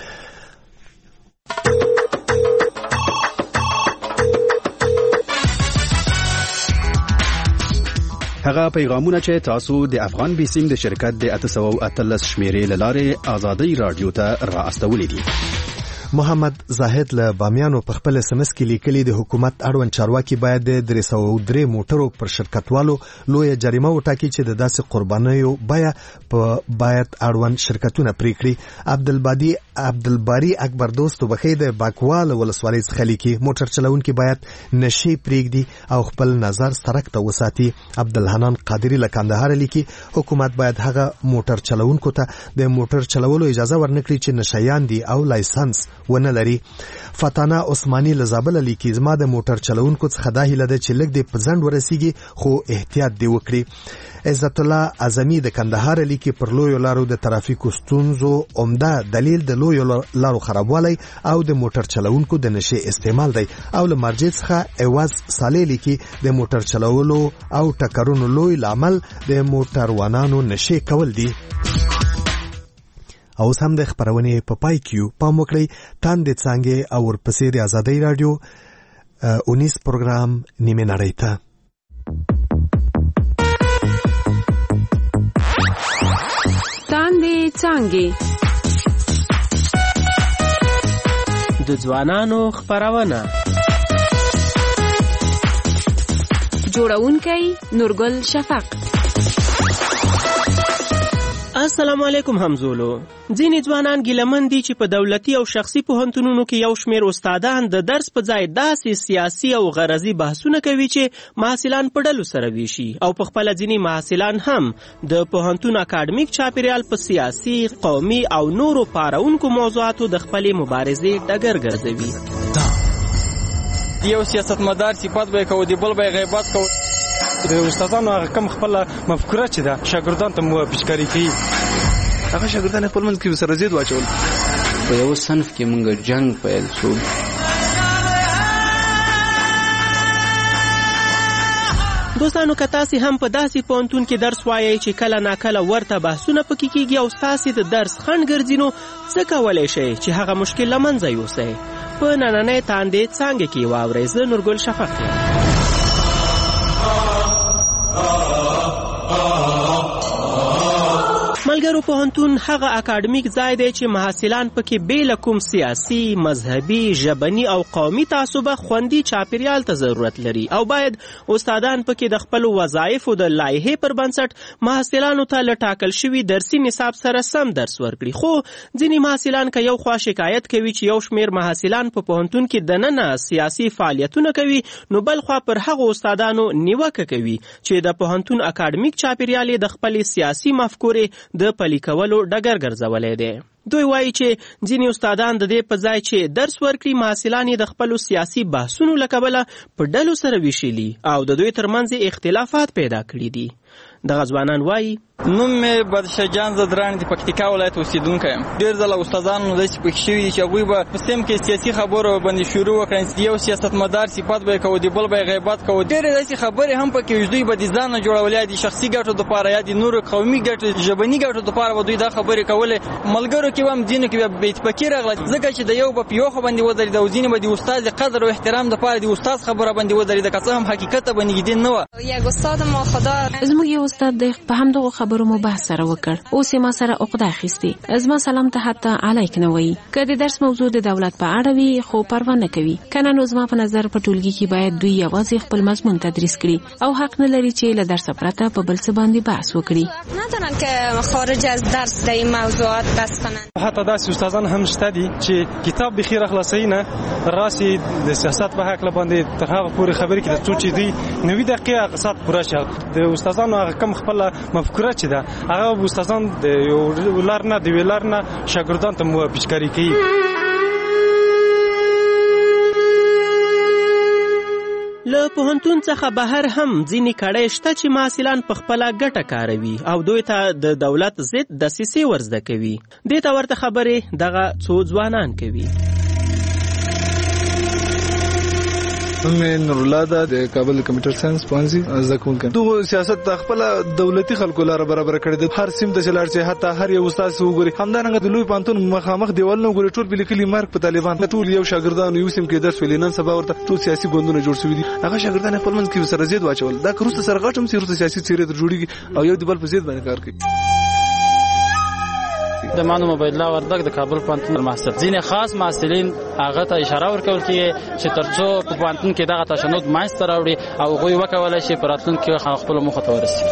هغه پیغامونه چې تاسو د افغان بیسیم د شرکت د اته سوه اتلس شمیرې له لارې ازادۍ راډیو ته را استولې دي. محمد زاهد له بامیانو په خپل اس ام اس کې لیکلي د حکومت اړوند چارواکي باید د درې سوه او درې موټرو پر شرکتوالو لویه جریمه وټاکي چې د داسې قربانیو بیه په باید اړوند شرکتونه پرې کړي. عبدالبادي عبدالباری اکبر دوست وبخي د باکوال ولسوالۍ څخه لیکي موټر چلونکي باید نشي پرېږدي او خپل نظر سرک ته وساتي. عبدالحنان قادری له کندهار لیکي حکومت باید هغه موټر چلونکو ته د موټر چلولو اجازه ورنکړي چې نشیان دي او لایسنس ونه لري. فتانا عثماني له زابل لیکي زما د موټر چلونکو څخه دا هیله ده چې لږ د پزند ورسیږي خو احتیاط دی وکړي. عزت الله اعظمي د کندهار لیکي پر لویو لارو د ترافیکو ستونزو عمده دلیل د لویو لارو خرابوالی او د موټر چلونکو د نشي استعمال دی او له مرجع څخه ایواز صالح لیکي د موټر چلولو او ټکرونو لوی لامل د موټروانانو نشي کول دي. او سم د خبرونه په پای کې پام وکړئ تاندې څنګه او ورپسې د آزادۍ رادیو اونیس پروګرام نیمه نړۍ ته تاندې څنګه د ځوانانو خبرونه جوړونکی نورګل شفق. السلام علیکم همزولو. ځینې ځوانان ګیلمن دي چې په دولتي او شخصي پوهنتونونو کې یو شمېر استادان د درس په ځای داسې سیاسي او غرضي بحثونه کوي چې محصلان په ډلو سره ویشي او په خپله ځینې محصلان هم د پوهنتون اکاډمیک چاپیریال په سیاسي، قومي او نورو پارونکو موضوعاتو د خپلې مبارزې ډګر ګرځوي. یو سیاستمدار صفات به کوي د بل به غیبت کوي. د استادانو هغه کم خپل مفکوره چې ده شاګردان ته مو پیشکاری کوي هغه شاګردان خپل منځ کې سره زید واچول. په یو صنف کې مونږ جنگ پیل شو. دوستانو که تاسې هم په داسې پوهنتون کې درس وایئ چې کله ناکله ورته بحثونه پکې کېږي او ستاسې د درس خنډ ګرځي نو څه کولی شئ چې هغه مشکل له منځه یوسئ؟ په نننۍ تاندې څانګې کې واورئ. زه نورګل شفق یم. ملګرو پوهنتون هغه اکاډمیک ځای دی چې محصلان پکې بې له کوم سیاسي، مذهبي، ژبني او قومي تعصبه خوندي چاپیریال ته ضرورت لري او باید استادان پکې د خپلو وظایفو د لایحې پر بنسټ محصلانو ته له ټاکل شوي درسي نصاب سره سم درس ورکړي. خو ځینې محصلان که یو خوا شکایت کوي چې یو شمېر محصلان په پوهنتون کې دننه سیاسي فعالیتونه کوي نو بل خوا پر هغو استادانو نیوکه کوي چې د پوهنتون اکاډمیک چاپیریال یې د خپلې سیاسي مفکورې د پلي کولو ډګر ګرځولی دی. دوی وایي چې ځینې استادان د دې په ځای چې درس ورکړي محصلان یې د خپلو سیاسي بحثونو له کبله په ډلو سره ویشلي او د دوی ترمنځ اختلافات پیدا کړي دي. دغه ځوانان وایي نوم مې بدشه جان زدران د پکتیکا ولایت اوسیدونکی یم. ډېر ځله استادانو داسې پکې شوي دي چې هغوی به په سیم کې سیاسي خبرو باندې شروع وکړي. یو سیاستمدار صفات به یې کوو د بل به یې غیبت کوو. ډېرې داسې خبرې هم پکې وي چې دوی به د ځان نه جوړولې دي شخصي ګټو دپاره یا د نورو قومي ګټو ژبني ګټو دپاره به دوی دا خبرې کولې. ملګرو کې به هم ځینو کې به بې اتفاقي راغله ځکه چې د یو به په یو خوا باندې ودرېده او ځینې به د استاد د قدر او احترام دپاره د استاد خبره باندې ودرېده که څه هم حقیقت به نږدې نه وه. یک استاد ما خدا زموږ یو استاد دی په همدغو خبرو مو بحث سره وکړ. اوس یې ما سره عقده اخیستې. زما سلام ته حتی علیک نه وایي. که د درس موضوع د دولت په اړه وي خو پروا نه کوي. که نه نو زما په نظر په ټولګي کې باید دوی یوازې خپل مضمون تدریس کړي او حق نه لري چې له درس پرته په بل څه باندې بحث وکړي. ندارن که خارج از درس د این موضوعات بحث کنن. حتی داسې استادان هم شته دي چې کتاب بخیر اخلاصي نه راسي د سیاست په حق باندې تر هغه پورې خبرې کوي څو چې دوی نوي دقیقه اقتصاد پوره شي. د استادانو هغه کم خپل مفکوره چې ده هغه استادان د یو لار نه د ویلار نه شاګردان ته مو پیشکاری کوي. له پوهنتون څخه بهر هم ځینې کړۍ شته چې محصلان په خپله ګټه کاروي او دوی ته د دولت ضد دسیسې ورزده کوي. دې ته ورته خبرې دغه څو ځوانان کوي. مې نورالله ده د کابل کمپیوټر ساينس پوهنځي زده کوونکی. دغه سیاست د خپل دولتي خلکو لپاره برابر کړی دی. هر سیم ته چلاړ چې حتی هر یو استاد وګوري همدارنګه د لوی پانتون مخامخ دیوالونه وګوري ټول په لیکلي مارک په طالبان ټول یو شاګردانو یو سیم کې درس ویل. نن سبا ورته ټول سیاسي ګوندونه جوړ شوي دي. هغه شاګردان خپل منځ کې سره زید واچول. دا کروسته سره غټم سیرته سیاسي چیرې جوړیږي او یو د بل په زید باندې کار کوي. د مانو مبادله وردګ د کابل پوهنتون محصل ځینې خاص محصلین هغه ته اشاره ورکول کیږي چې ترڅو په پوهنتون کې دغه تشنج منځته راوړي او هغوی وکولی شي په راتلونکي کې خپلو موخو ته ورسي.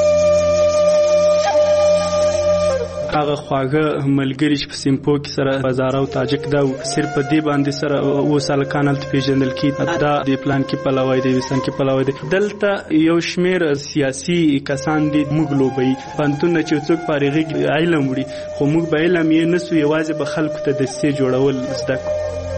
هغه خواږه ملګري چې په سیمپو کې سره بازار او تاجک دا صرف په دې باندې سره اوس هلکان هلته پیژندل کېږي دا د پلان کې پلوی دی ویسان کې پلوی دی. دلته یو شمېر سیاسي کسان دي موږ لوبوي پوهنتونونه چې څوک په هغې علم وړي خو موږ به علم یې نه سو یوازې به خلکو ته دسیسې جوړول زده کړو.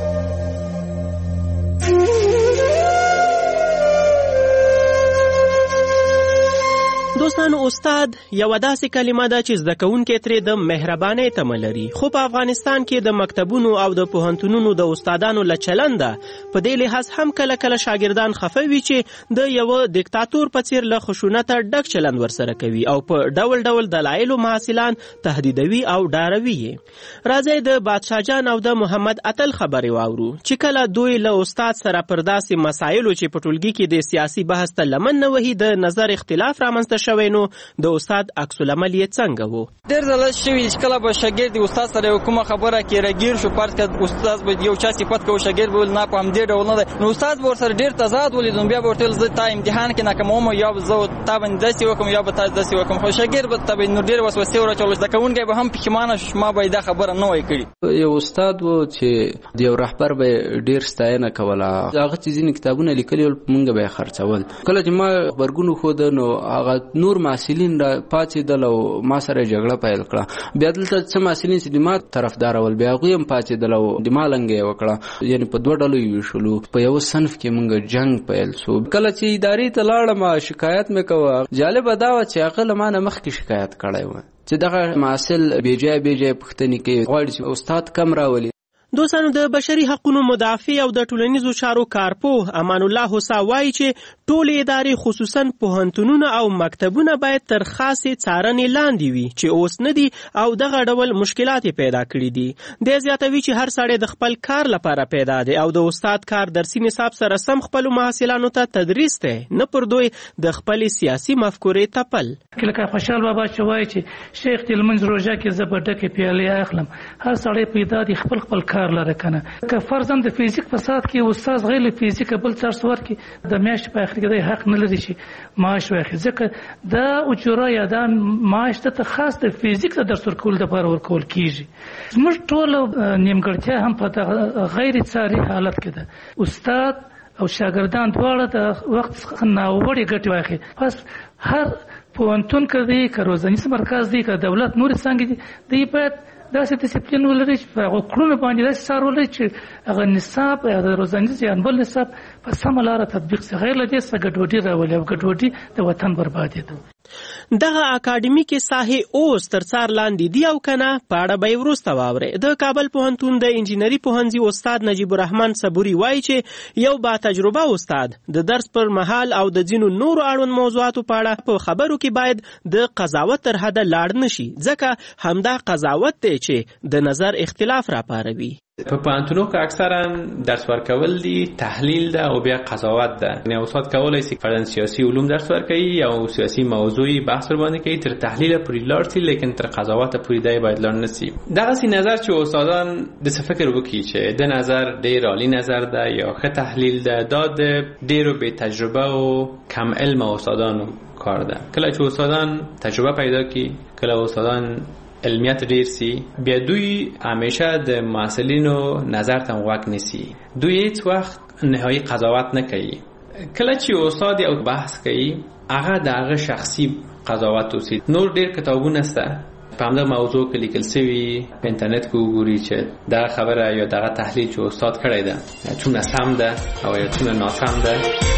دوستانو استاد یو داسې کلمه ده چې زده کوونکي ترې د مهربانۍ تمه لري، خو په افغانستان کې د مکتبونو او د پوهنتونونو د استادانو له چلنده په دې لحاظ هم کله کله شاګردان خفه وي چې د یو دیکتاتور په څیر له خشونته ډک چلند ورسره کوي او په ډول ډول دلایلو محصلان تهدیدوي او ډاروي یې. راځئ د بادشاه جان او د محمد اتل خبرې واورو چې کله دوی له استاد سره پر داسې مسایلو چې په ټولګي کې د سیاسي بحث ته لمن نه وهي د نظر اختلاف رامنځته شوی نو د استاد عکس العمل یې څنګه وو. ډېر ځله شوي چې کله به شاګرد د استاد سره یو کومه خبره کې راګیر شو فرض کړه استاد به یو چا صفت کوي شاګرد به ویل نه په همدې ډول نه دی نو استاد به ورسره ډېر تضاد ولید نو بیا به ورته ویل زه تا امتحان کې ناکاموم یا به زه تا باندې داسې وکړم یا به تاسو داسې وکړم خو شاګرد به ته به نو ډېر وسوسې ور زده کوونکی به هم پښیمانه شو ما به دا خبره نه وای کړې. یو استاد و چې د یو رهبر به ډېر ستاینه کوله هغه چې ځینې کتابونه لیکلي ول مونږ به یې خرڅول. کله چې ما غبرګون ښوده نو هغه نور محصلین پاڅېدل او ما سره جګړه پیل کړه. بیا دلته څه محصلین چې د ما طرفدار ول بیا هغوی هم پاڅېدل او د ما لنګه یې وکړه یعنې په دوه ډلو یې ویشلو په یوه صنف کې مونږ جنګ پیل سو. کله چې ادارې ته لاړم شکایت مې کوه جالبه دا وه چې هغه له ما نه مخکې شکایت کړی و چې دغه محصل بېجای بېجای پوښتنې کوي غواړي چې استاد کم راولي. دوستانو د بشري حقوقو مدافع او د ټولنیزو چارو کارپوه امان الله هوسا وایي چې ټولې ادارې خصوصا پوهنتونونه او مکتبونه باید تر خاصې څارنې لاندې وي چې اوس نه دي او دغه ډول مشکلات پیدا کړي دي. دی زیاتوي چې هر سړی د خپل کار لپاره پیدا دی او د استاد کار درسي نصاب سره سم خپلو محصلانو ته تدریس دی نه پر دوی د خپلې سیاسي مفکورې تپل. لکه خوشحال بابا چې وایي چې شیخ د لمونځ روژه کې زه به ډکې پیالې اخلم هر سړی پیدا دی خپل خپل کار لره کنه که فرضاً د فزیک په ساعت کې استاد غیر فزیک بل درس ورکړي د میاشتې په اخر کې د حق نه لري چې معاش واخلي ځکه دا اجوره یا دا معاش ته خاص د فزیک د درس ورکول لپاره ورکول کیږي. زموږ ټول نیمګړتیا هم په غیر څاري حالت کې ده. استاد او شاګردان دواړه د وخت ناوړې ګټې واخلي. پس هر پوهنتون کې دی که روزنیز مرکز دی که دولت نور څنګه دی دی باید داسې ډیسپلین ولري چې په هغه کړنو باندې داسې څار ولري چې هغه نصاب د روزنیز یا بل نصاب په سمه لاره تطبیق شي غیر له دې څخه ګډوډي راولي او ګډوډي د وطن بربادي ده. دغه اکاډمیکي ساحې اوس تر څار لاندې دی او کنه په اړه به وروسته واورئ. د کابل پوهنتون د انجینري پوهنځي استاد نجیب الرحمن صبوري وایي چې یو با تجربه استاد د درس پر مهال او د ځینو نورو اړوند موضوعاتو په اړه په خبرو کې باید د قضاوت تر حده لاړ نشي ځکه همدا قضاوت دی چې د نظر اختلاف راپاروي. په پوهنتونو کې اکثرا درس ورکول دي تحلیل ده او بیا قضاوت ده. یعنی استاد کولای شي فرضاً سیاسي علوم درس ورکړي یا سیاسي موضوعي بحث باندې کوي تر تحلیل پورې لاړ شي لیکن تر قضاوت پورې دی باید لاړ نشي. دغه سي نظر چې استادان د څه فکر وکړي چې د نظر ډیر عالی نظر ده یا ښه تحلیل ده دا د ډیرو بې تجربه او کم علم استادانو کار ده. کله چې استادان تجربه پیدا کړي کله استادان علمیت ډیر سي بیا دوی همیشه د محصلینو نظر ته غوږ نیسي. دوی هیڅ وخت نهایی قضاوت نه کوي. کله چې استاد یو بحث کوي هغه د هغه شخصي قضاوت اوسي. نور ډیر کتابونه سته په همدغه موضوع کې لیکل شوي په انټرنیټ کې وګورئ چې دا خبره یا دا تحلیل چې استاد کړی ده څومره سم ده او یا څومره ناسم ده.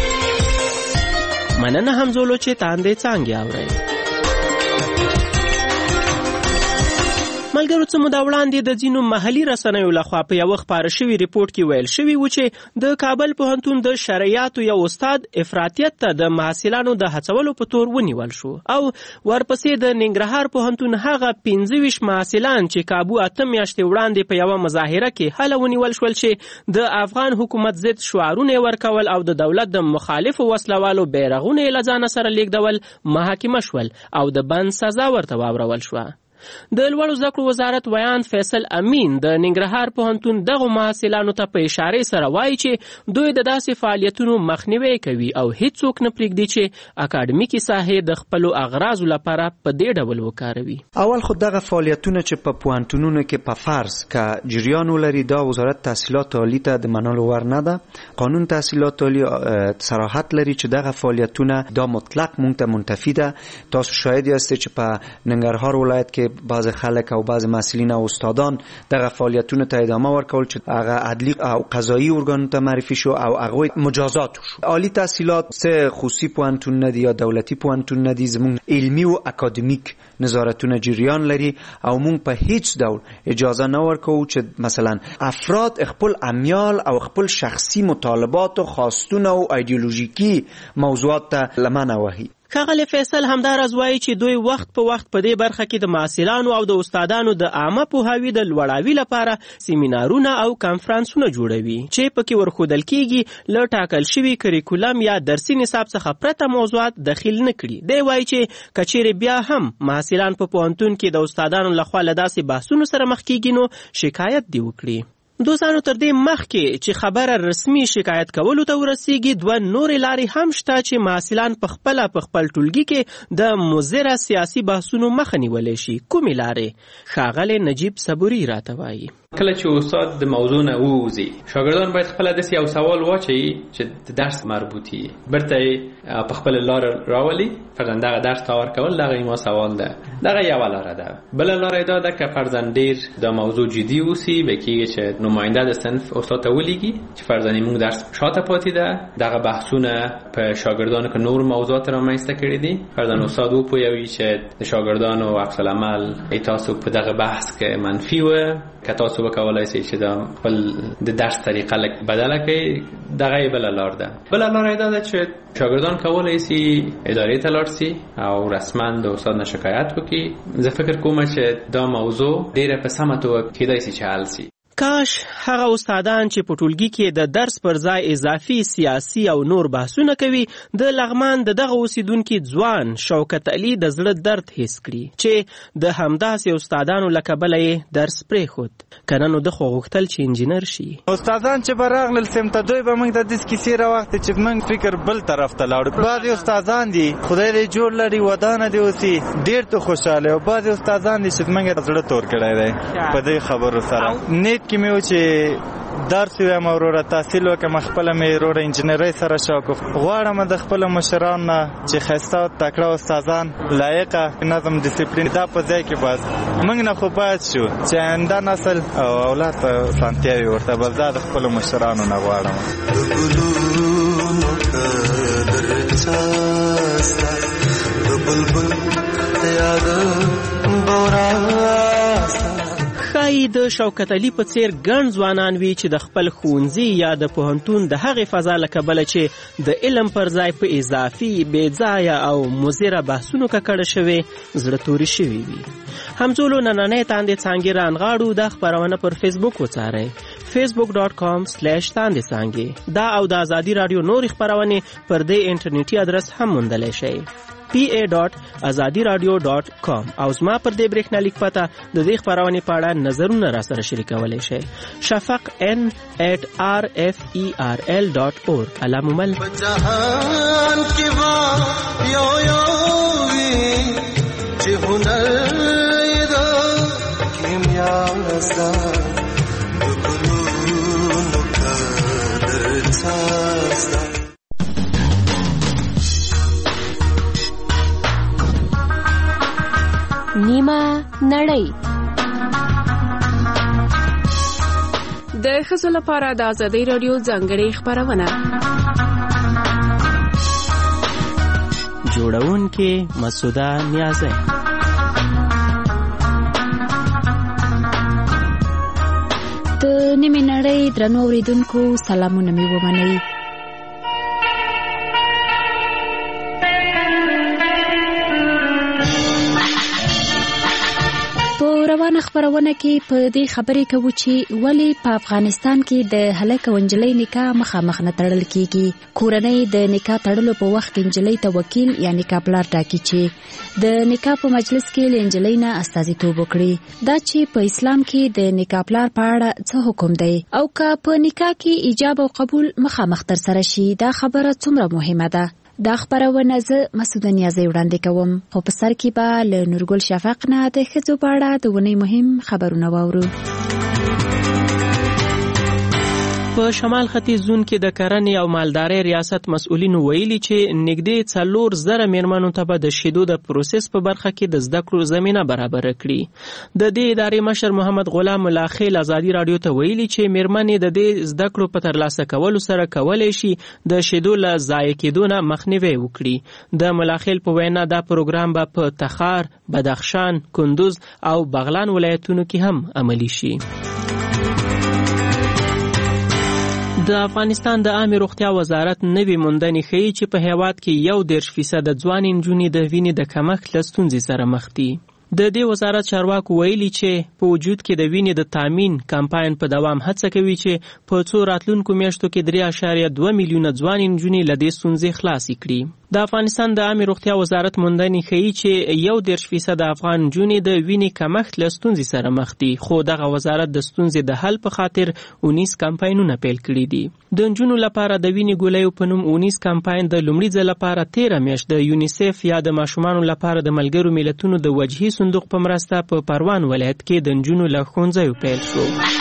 مننه همزولو چې تاندې څانګې اورئ. ملګرو څه موده وړاندې د ځینو محلي رسنیو لخوا په یو خپاره شوي ریپورت کې ویل شوي و چې د کابل پوهنتون د شرعیاتو یو استاد افراطیت ته د محصلانو د هڅولو په تور ونیول شو او ورپسې د ننګرهار پوهنتون هغه پنځه ویشت محصلان چې کابو اته میاشتې وړاندې په یوه مظاهره کې هله ونیول شول چې د افغان حکومت ضد شعارونه ورکول او د دولت د مخالفو وسلوالو بیرغونه له ځانه سره لیږدول محاکمه شول او د بند سزا ورته واورول شوه. د لوړو زده کړو وزارت ویان فیصل امین د ننګرهار پوهنتون دغو محصلانو ته په اشارې سره وایي چې دوی د داسې فعالیتونو مخنیوي کوي او هیڅوک نه پرېږدي چې اکاډمیکي ساحې د خپلو اغراضو لپاره په دې ډول وکاروي. اول خو دغه فعالیتونه چې په پوهنتونونو کې په فرض که جریان ولري دا وزارت تحصیلات عالی ته د منلو وړ نه ده. قانون تحصیلات عالی صراحت لري چې دغه فعالیتونه دا مطلق مونږ ته منتفی ده. تاسو شاهد یاست چې په ننګرهار ولایت کې بعض خلک او بعض مسئولین او استادان دغه فعالیتونه ته ادامه ورکول چې هغه عدلی او قضایی ارګان ته معرفي شو او هغه مجازات شو. عالی تحصیلات سه خصوصي پوهنتون ندي یا دولتي پوهنتون ندي، زمون علمی او اکادمیک نظارتونه جریان لري او مونږ په هیڅ ډول اجازه نه ورکوو چې مثلا افراد خپل امیال او خپل شخصي مطالبات او خواستونه او ایدئولوژیکی موضوعات ته لمنه وهي. ښاغلی فیصل همداراز وایي چې دوی وخت په وخت په دې برخه کې د محصلانو او د استادانو د عامه پوهاوي د لوړاوي لپاره سیمینارونه او کانفرانسونه جوړوي چې پکې ورښودل کیږي له ټاکل شوي کریکولم یا درسي نصاب څخه پرته موضوعات دخیل نه کړي. دی وایي چې کچېرې بیا هم محصلان په پوهنتون کې د استادانو لخوا له داسې بحثونو سره مخ کیږي نو شکایت دې وکړي. دوستانو تر دې مخکې چې خبره رسمي شکایت کولو ته ورسیږي دوه نورې لارې هم شته چې محصلان په خپله په خپل ټولګي کې د مضره سیاسي بحثونو مخه نیولی شي. کومې لارې؟ ښاغلی نجیب صبوري راته وایي. کله چې استاد د موضوع نه ووځي شاګردان باید خپله داسې یو سوال واچوي چې د درس مربوطي برته یې په خپله لاره راولي. فرضاً دغه درس ته ورکول دغه یې ما سوال ده. دغه یوه لاره ده. بله لاره یې دا ده که فرضاً ډېر د موضوع جدي اوسي به کېږي چې نماینده د صنف استاد ته ولیږي چې فرضاً موږ درس شاته پاتې ده. دغه بحثونه په شاګردانو که نور موضوعات رامنځته کړي دي فرضاً استاد وپوهوي چې د شاګردانو عکس العمل تاسو په دغه بحث کې منفي وه که تاسو وکولای شئ چې دا خپل د درس طریقه لږ بدله کړئ. دغه یې بله لار ده. بله لار یې دا ده چې شاګردان کولی شي ادارې ته لاړ شي او رسما د استاد نه شکایت وکړي. زه فکر کوم چې دا موضوع ډېره په سمه توګه کیدای شي چې حل شي. کاش هغه استادان چې په ټولګي کې د درس پر ځای اضافي سیاسي او نور بحثونه کوي د لغمان د دغه اوسیدونکي ځوان شوکت علي د زړه درد حس کړي چې د همداسې استادانو له کبله یې درس پرېښود. که نه نو ده خو غوښتل چې انجینر شي. استادان چې به راغلل سمته دوی به موږ د دې کیسې راوخته چې موږ فکر بل طرف ته لاړو. بعضې استادان دي خدای دې جوړ لري ودانه دې اوسي ډېر ته خوشحاله او بعضې استادان دي چې موږ زړه تور کړی دی په دې خبرو سره. نیت کې مې و چې درس ویم او وروره تحصیل وکړم خپله مې وروره انجینرۍ سره شوق غواړم د خپلو مشرانو نه چې ښایسته او تکړه استادان لایقه نظم ډسپلین دا په ځای کې بس موږ نه خو باید شو چې آینده نسل او اولاد ته اسانتیاوې ورته بس دا د خپلو مشرانو نه غواړم. ښایي د شوکت علي په څیر ګڼ ځوانان وي چې د خپل ښوونځي یا د پوهنتون د هغې فضا له کبله چې د علم پر ځای په اضافي بېځایه او مضره بحثونو ککړه شوې زړه تورې شوي وي. همزولو نننۍ تاندې څانګې رانغاړو. دا خپرونه پر فیسبوک وڅارئ فیسبوک ډاټ کام سلیش تاندې څانګې. دا او د ازادي راډیو نورې خپرونې پر دې انټرنیټي ادرس هم موندلی شئ پی ای ډاټ ازادي راډیو ډاټ کام. او زما پر دې برېښنالیک پته د دې خپرونې په اړه نظرونه را سره شریکولی شئ. شفق ان ایٹ آر اف ای آر ال ډاټ اور. الله مو مل. جهان کې وا یو یو وی چې هنر دا کیمیا رسا د ګلونو قدر تاسو. نیمه نړۍ د ښځو لپاره د ازادۍ راډیو ځانګړې خپرونه. جوړونکې مسعوده نیازی. د نیمه نړۍ درنو اوریدونکو سلامونه مې ومنئ. روانه خبرونه کې په دې خبرې کوو چې ولې په افغانستان کې د هلک او نجلۍ نکاح مخامخ نه تړل کیږي. کورنۍ د نکاح تړلو په وخت کې نجلۍ ته وکیل یا نکاح پلار ټاکي چې د نکاح په مجلس کې له نجلۍ نه استازیتوب وکړي. دا چې په اسلام کې د نکاح پلار په اړه څه حکم دی او که په نکاح کې ایجاب او قبول مخامخ ترسره شي دا خبره څومره مهمه ده. دا خبرونه زه مسعود نیازی وړاندې کوم، خو په سر کې به له نورګل شفق نه د ښځو په اړه د ونې مهم خبرونه واورو. په شمال ختیځ زون کې د کرنې او مالدارۍ ریاست مسؤلینو ویلي چې نږدې څلور زره میرمنو ته به د شیدو د پروسس په برخه کې د زده کړو زمینه برابره کړي. د دې ادارې مشر محمد غلام ملاخیل ازادي رادیو ته ویلي چې میرمنې د دې زده کړو په ترلاسه کولو سره کولی شي د شیدو له ضایع کېدو نه مخنیوی وکړي. د ملاخیل په وینا دا پروګرام به په تخار، بدخشان، کندوز او بغلان ولایتونو کې هم عملي شي. د افغانستان د عامه روغتیا وزارت نوې موندنې ښیي چې په هیواد کې یو دېرش فیصد ځوان نجونې د وینې د کمښت له ستونزې سره مخ دي. د دې وزارت چارواکو ویلي چې په وجود کې د وینې د تامین کمپاین په دوام هڅه کوي چې په څو راتلونکو میاشتو کې درې اعشاریه دوه میلیونه ځوان نجونې له دې ستونزې خلاصې کړي. د افغانستان د عامه روغتیا وزارت موندنې ښیي چې یو دېرش فیصد افغان نجونې د وینې کمښت له ستونزې سره مخ دي، خو دغه وزارت د ستونزې د حل په خاطر اونیس کمپاینونه پیل کړي دي. د نجونو لپاره د وینې ګولیو په نوم اونیس کمپاین د لومړي ځل لپاره تیره میاشت د یونیسف یا د ماشومانو لپاره د ملګرو ملتونو د وجهي صندوق په مرسته په پروان ولایت کې د نجونو له ښوونځیو پیل شو.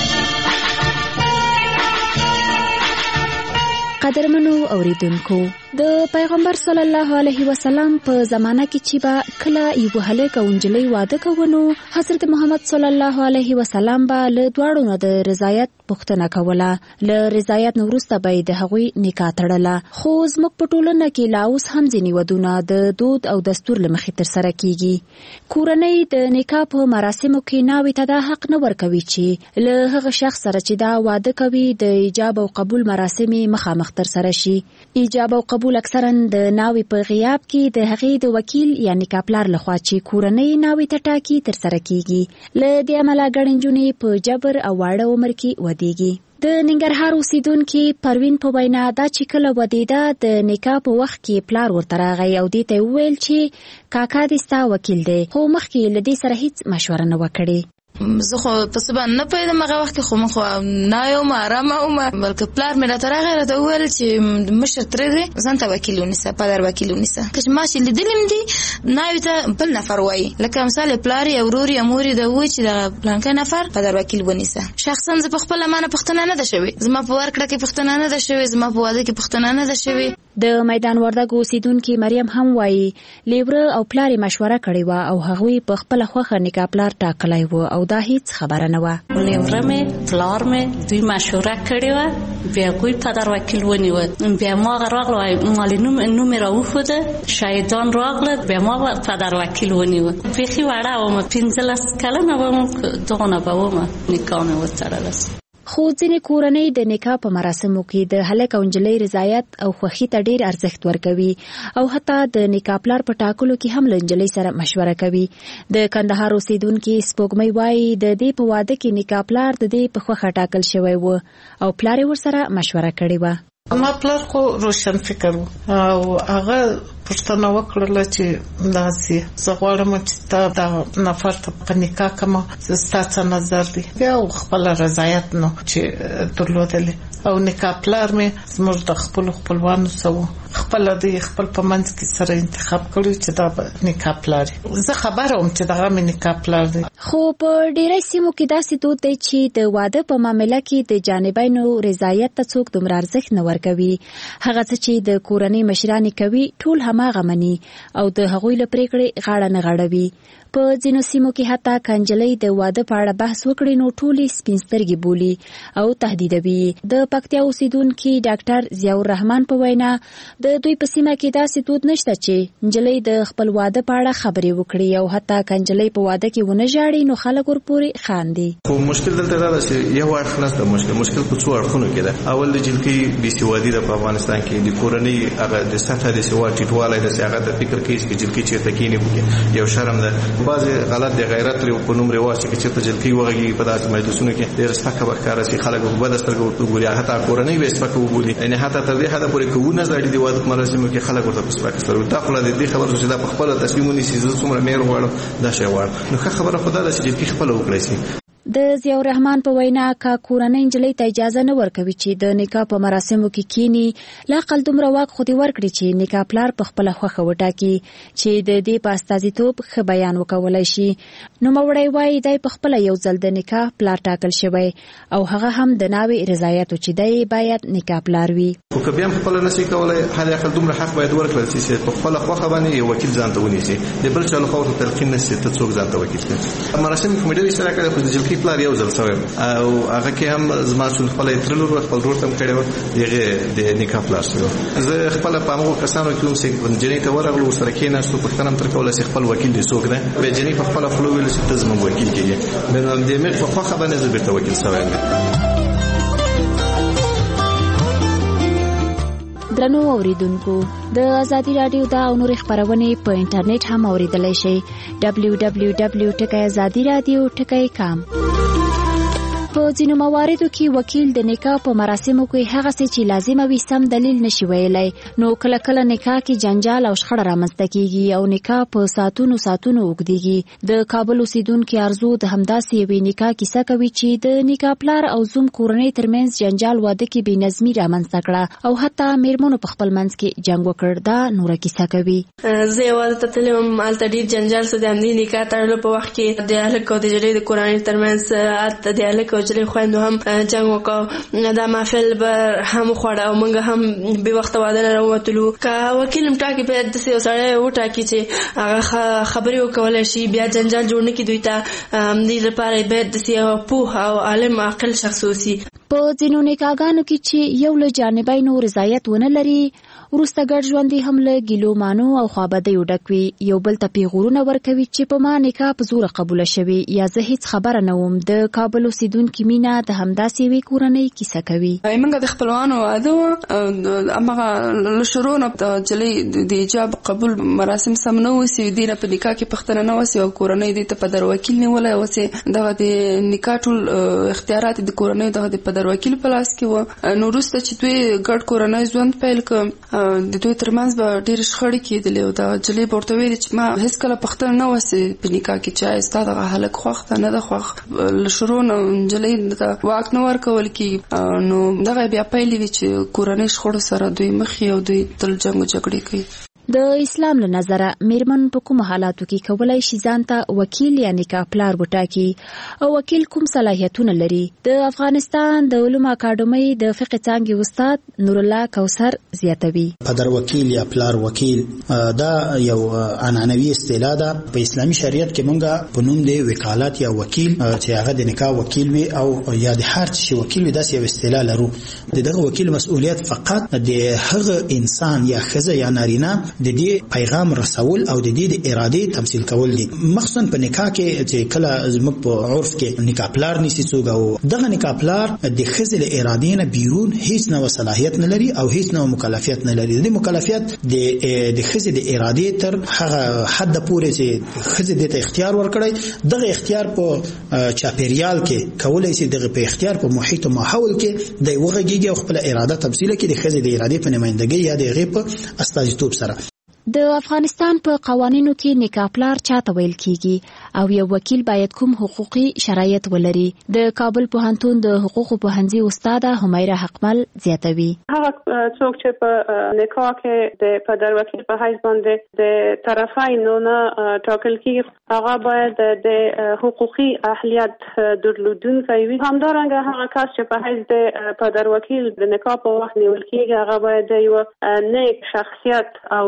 قدرمنو اوریدونکو، د پیغمبر صلی الله علیه وسلم په زمانه کې چې به کله یو هلک او نجلۍ واده کوونو حضرت محمد صلی الله علیه وسلم به له دواړو نه د رضایت پوښتنه کوله. له رضایت نه وروسته به د هغوی نکاح تړله. خو زموږ په ټولنه کې لا اوس هم ځینې ودونه د دود او دستور له مخې ترسره کیږي. کورنۍ د نکاح په مراسمو کې ناوې ته دا حق نه ورکوي چې له هغه شخص سره چې دا واده کوي د ایجاب او قبول مراسم مخامخ ترسره شي. ایجاب او قبول اکثرا د ناوې په غیاب کې د هغې د وکیل یا نکاح پلار لخوا چې کورنۍ ناوې ته ټاکي ترسره کیږي. له دې امله ګڼې نجونې په جبر او واړه عمر کې ودیږي. د ننګرهار اوسیدونکي پروین په وینا دا چې کله ودیده د نکاح په وخت کې پلار ورته راغی او دې ته وویل چې کاکا دې ستا وکیل دی، خو مخکې له دې سره هیڅ مشوره نه وه کړې. زه خو په څه باندې نه پوهېدم هغه وخت کې، خو مې خو نه یم ارامه ومه، بلکې پلار مې راته راغی راته وویل چې مشر ترې دی ځان ته وکیل ونیسه، پدر وکیل ونیسه. که ما چې لیدلي م دي ناوې ته بل نفر وایي، لکه مثال پلار یا ورور یا مور یې د ووایي چې دغه پلانکی نفر پدر وکیل ونیسه. شخصا زه په خپله مانه پوښتنه نه ده شوې، زما په ورکړه کې پوښتنه نه ده شوې، زما په واده کې پوښتنه نه ده شوې. د میدان وردګ اوسیدونکي مریم هم وایي لیوره او پلار یې مشوره کړې وه او هغوی په خپله خوښه نکاح پلار ټاکلی و او دا هیڅ خبره نه وه. لیوره مې پلار مې دوی مشوره کړې وه، بیا هغوی پدر وکیل ونیوه. بیا ما هغه راغله مالې نوم نوم یې راوښوده، شاهدان راغله، بیا ما پدر وکیل ونیوه. بیخي وړه ومه، پنځلس کلنه وم، دغونه به ومه نکاح مې وتړله. خو ځینې کورنۍ د نکاح په مراسمو کې د هلک او نجلۍ رضایت او خوښي ته ډیر ارزښت ورکوي او حتی د نکاح پلار په ټاکلو کې هم له نجلۍ سره مشوره کوي. د کندهار اوسیدونکي سپوږمۍ وایي د دې په واده کې نکاح پلار د دې په خوښه ټاکل شوی و او پلار یې ورسره مشوره کړې وه. ما پلار خو روشن فکر و او هغه پوښتنه وکړله چې داسې زه غواړم چې تا دا نفر ته په نکاح کوم، ستا څه نظر دی؟ بیا خپله رضایت نو چې درلودلی او نکاح پلار مې زموږ د خپلو خپلوانو څه و، خپله دوی خپل په منځ کې سره انتخاب کړی چې دا به نکاح پلار وي. زه خبره وم چې دغه مې نکاح پلار دی. خو په ډیری سیمو کې داسې دود دی چې د واده په معامله کې د جانبینو رضایت ته څوک دومره ارزښت نه ورکوي. هغه څه چې د کورنۍ مشرانې کوي ټول هماغه مني او د هغوی له پرېکړې غاړه نه غړوي. په ځینو سیمو کې حتی که نجلۍ د واده په اړه بحث وکړي نو ټولې سپین سترګې بولي او تهدیدوي. د پکتیا اوسیدونکي ډاکټر ضیاء الرحمن په وینا د دوی په سیمه کې داسې دود نشته چې نجلۍ د خپل واده په اړه خبرې وکړي او حتی که نجلۍ په واده کې ونه ژاړي نو خلک ورپورې خاندي. خو مشکل دلته دا ده چې یو اړخ نه ده، مشکل مشکل په څو اړخونو کې ده. اول د جلکۍ بېسوادي ده په افغانستان کې، د کورنۍ هغه د سطحه د سواد ټیټوالی ده چې هغه د فکر کوي چې جلکۍ چېرته کښېني یو شرم ده. بعضې غلط د غیرت په نوم رواج چې چېرته جلکۍ وغږېږي په داسې مجلسونو کې ډېره سپکه به ښکاره شي، خلک په بده سترګه ورته وګوري، حتی کورنۍ به یې سپکه وبولي، یعنې حتی تر دې حده پورې که ونه ژاړي د واده په مراسمو کې خلک ورته په سپکه سترګه. دا خو له دې خبره چې دا په خپله تصمیم ونیسي زه څومره مهر غواړم دا شی غواړم، نو ښه خبره خو دا ده چې جلکۍ خپله وکړی شي. د ضیاء الرحمن په وینا که کورنۍ نجلۍ ته اجازه نه ورکوي چې د نکاح په مراسمو کې کینی، لاقل دومره واک خو دې ورکړي چې نکاح پلار په خپله خوښه وټاکي چې د دې په استازیتوب ښه بیان وکولی شي. نوموړی وایي دی په خپله یو ځل د نکاح پلار ټاکل شوی او هغه هم د ناوې رضایت چې دی باید نکاح پلار وي. خو که بیا هم خپله نشي کولی، حد اقل دومره حق باید ورکړل شي چې په خپله خوښه باندې یو وکیل ځان ته ونیسي، د بل چا لخوا ورته تلقین نه شي ته څوک ځان ته وکیل کړي. مراسمو کې مې ډېر اشتراک کړی، خو د جلکۍ پلار یو ځل شوی او هغه کې هم زما څون خپل ترلور خپل ورور ته کړي و هغه د نکاح پلاس شو. زه خپل په هغه کسانو کې هم چې جنې ته ورغلو سره کې نه څه پښتنه تر کوله چې خپل وکیل دې څوک ده به جنې په خپل خپل ویل چې ته زموږ وکیل کېږي، نو د مې په خو خبره نه زبرته وکیل سوی. درنو اوریدونکو، د ازادي رادیو دا او نور خبرونه په انټرنیټ هم اوریدلای شئ. دبلیو دبلیو دبلیو ډاٹ ازادي رادیو ډاٹ کام. په ځینو مواردو کې وکیل د نکاح په مراسمو کې هغه څه چې لازمه وي سم دلیل نشي ویلی، نو کله کله نکاح کې جنجال او شخړه رامنځته کیږي او نکاح په ساعتونو ساعتونو اوږدیږي. د کابل اوسیدونکي ارزو د همداسې یوې نکاح کیسه کوي چې د نکاح پلار او زوم کورنۍ ترمنځ جنجال واده کې بې نظمي رامنځته کړه او حتی میرمنو په خپل منځ کې جنګ وکړ. دا نوره کیسه کوي. زه یې واده ته تللې وم، هلته ډېر جنجال شو. د همدې نکاح تړلو په وخت کې د هلک او د نجلۍ د کورنۍ ترمنځ هلته د هلک او نجلۍ خویندو هم جنګ وکړ. دا محفل به هم خوړه او موږ هم بې وخته واده نه راووتلو. که وکیل هم ټاکي باید داسې یو سړی وټاکي چې هغه خبرې وکولی شي، بیا جنجال جوړ نه کړي دوی ته. دې لپاره باید داسې یو پوه او عالم عاقل شخص اوسي. په ځینو نکاحګانو کې چې یو له جانبینو رضایت ونه لري، وروسته ګډ ژوند هم له ګیلو مانو او خوابدیو ډک وي، یو بل ته پیغورونه ورکوي چې په ما نکاح په زوره قبوله شوې یا زه هیڅ خبره نه وم. د کابل اوسیدونکي مینا د همداسې یوې کورنۍ کیسه کوي. موږ د خپلوانو واده و، هماغه له شروع نه د نجلۍ د ایجاب قبول مراسم سم نه وسي، دې نه په نکاح کې پښتنه نه وسي او کورنۍ دې ته په در وکیل نیولی وسي. دغه د نکاح ټول اختیارات د کورنۍ دغه د په در وکیل په لاس کې و. نو وروسته چې دوی ګډ کورنۍ ژوند پیل کړ، د دوی ترمنځ به ډېرې شخړې کېدلې او د نجلۍ به ورته ویلې چې ما هېڅکله پوښتنه نه وسي په نکاح کې چې ایا ستا دغه هلک خوښ ته نه ده خوښ. له شروع نه نجلۍ ته واک نه ورکول کېږي، نو دغه بیا پیل وي چې کورنۍ شخړو سره دوی مخ او دوی تل جنګ او جګړې کوي. د اسلام له نظره میرمن په کوم حالاتو کې کولای شي ځان ته وکیل یا نکاح پلار وټاکي او وکیل کوم صلاحیتونه لري؟ د افغانستان د علومو اکاډمۍ د فقه څانګې استاد نور الله کوثر زیاتوي. پدر وکیل یا پلار وکیل دا یو عنعنوي اصطلاح ده. په اسلامي شریعت کې مونږه په نوم دی وکالت یا وکیل چې هغه د نکاح وکیل وي او یا د هر څه وکیل وي، داسې یو اصطلاح لرو. دغه وکیل مسؤلیت فقط د هغه انسان یا ښځه یا نارینه د دې پیغام رسول او د دې د ارادې تمثيل کول دي. مخصوصا په نکاح کې چې کله زموږ په عرف کې نکاح پلار نيسي څوک او دغه نکاح پلار د ښځې له ارادې نه بیرون هیڅ نوع صلاحیت نه لري او هیڅ نوع مکلفیت نه لري. د مکلفیت د د ښځې د ارادې تر هغه حد پورې چې ښځې د اختیار ورکړي، دغه اختیار په چاپیریال کې کولای شي، دغه په اختیار په محیط او ماحول کې د وغږیږي او خپل اراده تمثيل کوي د ښځې د ارادې په نمائندګۍ یا د هغې په استازیتوب سره. د افغانستان په قوانینو کې نکاح پلار چاته ویل کیږي او یو وکیل باید کوم حقوقي شرایط ولري؟ د کابل پوهنتون د حقوقو پوهنځي استاده همیره حقمل زیاتوي. هغه څوک چې په نکاح کې د پدر وکیل په حیث باندې د طرفینو نه ټاکل کیږي، هغه باید د حقوقي اهلیت درلودونکی وي. همدارنګه هغه کس چې په حیث د پدر وکیل د نکاح په وخت نیول کیږي، هغه باید یو نیک شخصیت او د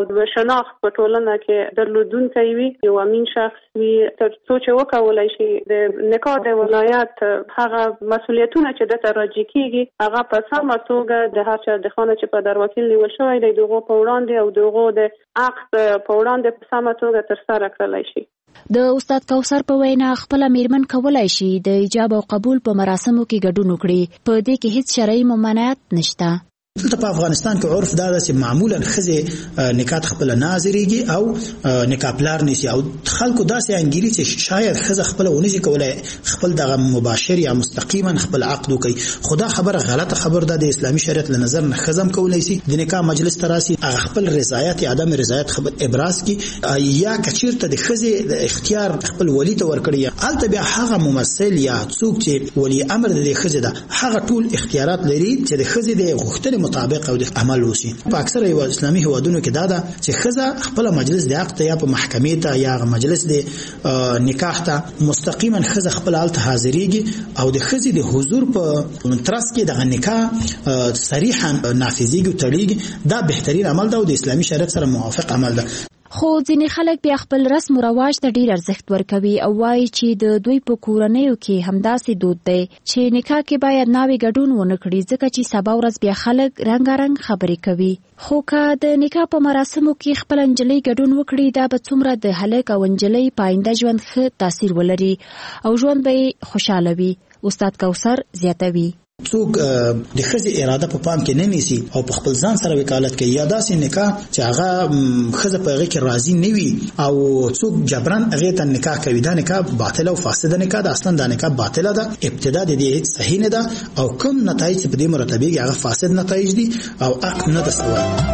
شناخت په ټولنه کې درلودونکی وي، یو امین شخص وي، تر څو چې وکولای شي د نکاح د ولایت هغه مسؤلیتونه چې دته راجع کیږي هغه په سمه توګه د هر چا د خانه چې په در وکیل نیول شوی دی دغه په وړاندې او دغه د عقد په وړاندې په سمه توګه ترسره کړلی شي. د استاد کوثر په وینا خپل میرمن کولای شي د ایجاب او قبول په مراسمو کې ګډون وکړي، په دې کې هیڅ شرعي ممانعت نشته. دلته په افغانستان کې عرف دا ده چې معمولا ښځې نکاح خپل ناظریږي او نکاح پلار نشي او خلکو داسې انګیري چې شاید ښځه خپل ونشي کولای خپل دغه مباشر یا مستقیما خپل عقد وکړي. خدا خبره غلطه خبر ده. د اسلامي شریعت له نظر نه ښځه هم کولای شي د نکاح مجلس ته راسي، خپل رضایت یا عدم رضایت خبر ابراز کی یا کچیرته د ښځې د اختیار خپل ولی ته ورکړي. البته بیا هغه ممثل یا څوک چې ولی امر د ښځې ده هغه ټول اختیارات لري چې د ښځې د غوښتنې مطابق او د عمل وشي. په اکثره یو اسلامي هوادونو کې دا ده چې ښځه خپل مجلس د عقد یا په محکمې ته یا مجلس د نکاح ته مستقیما ښځه خپل حالت حاضرېږي او د ښځې د حضور په ترڅ کې د نکاح صریحا نافذیږي او تړيږي. دا بهترین عمل ده او د اسلامي شریعت سره موافق عمل ده. خو ځینې خلک بیا خپل رسم او رواج ته ډیر ارزښت ورکوي او وایي چې د دوی په کورنیو کې همداسې دود دی چې نکاح کې باید ناوې ګډون ونه کړي ځکه چې سبا ورځ بیا خلک رنګارنګ خبرې کوي. خو که د نکاح په مراسمو کې خپل نجلۍ ګډون وکړي دا به څومره د هلک او نجلۍ په آینده ژوند ښه تاثیر ولري او ژوند به خوشاله وي. استاد کوثر زیاتوي څوک د ښځې اراده په پام کې نه نیسي او په خپل ځان سره وکالت کوي یا داسې نکاح چې هغه ښځه په هغې کې راضي نه وي او څوک جبران هغې ته نکاح کوي، دا نکاح باطله او فاسده نکاح ده. اصلا دا نکاح باطله ده، ابتدا د دې هیڅ صحیح نه ده او کوم نتایج چې په دې مرتبېږي هغه فاسد نتایج دي او عقد نه ده سوی.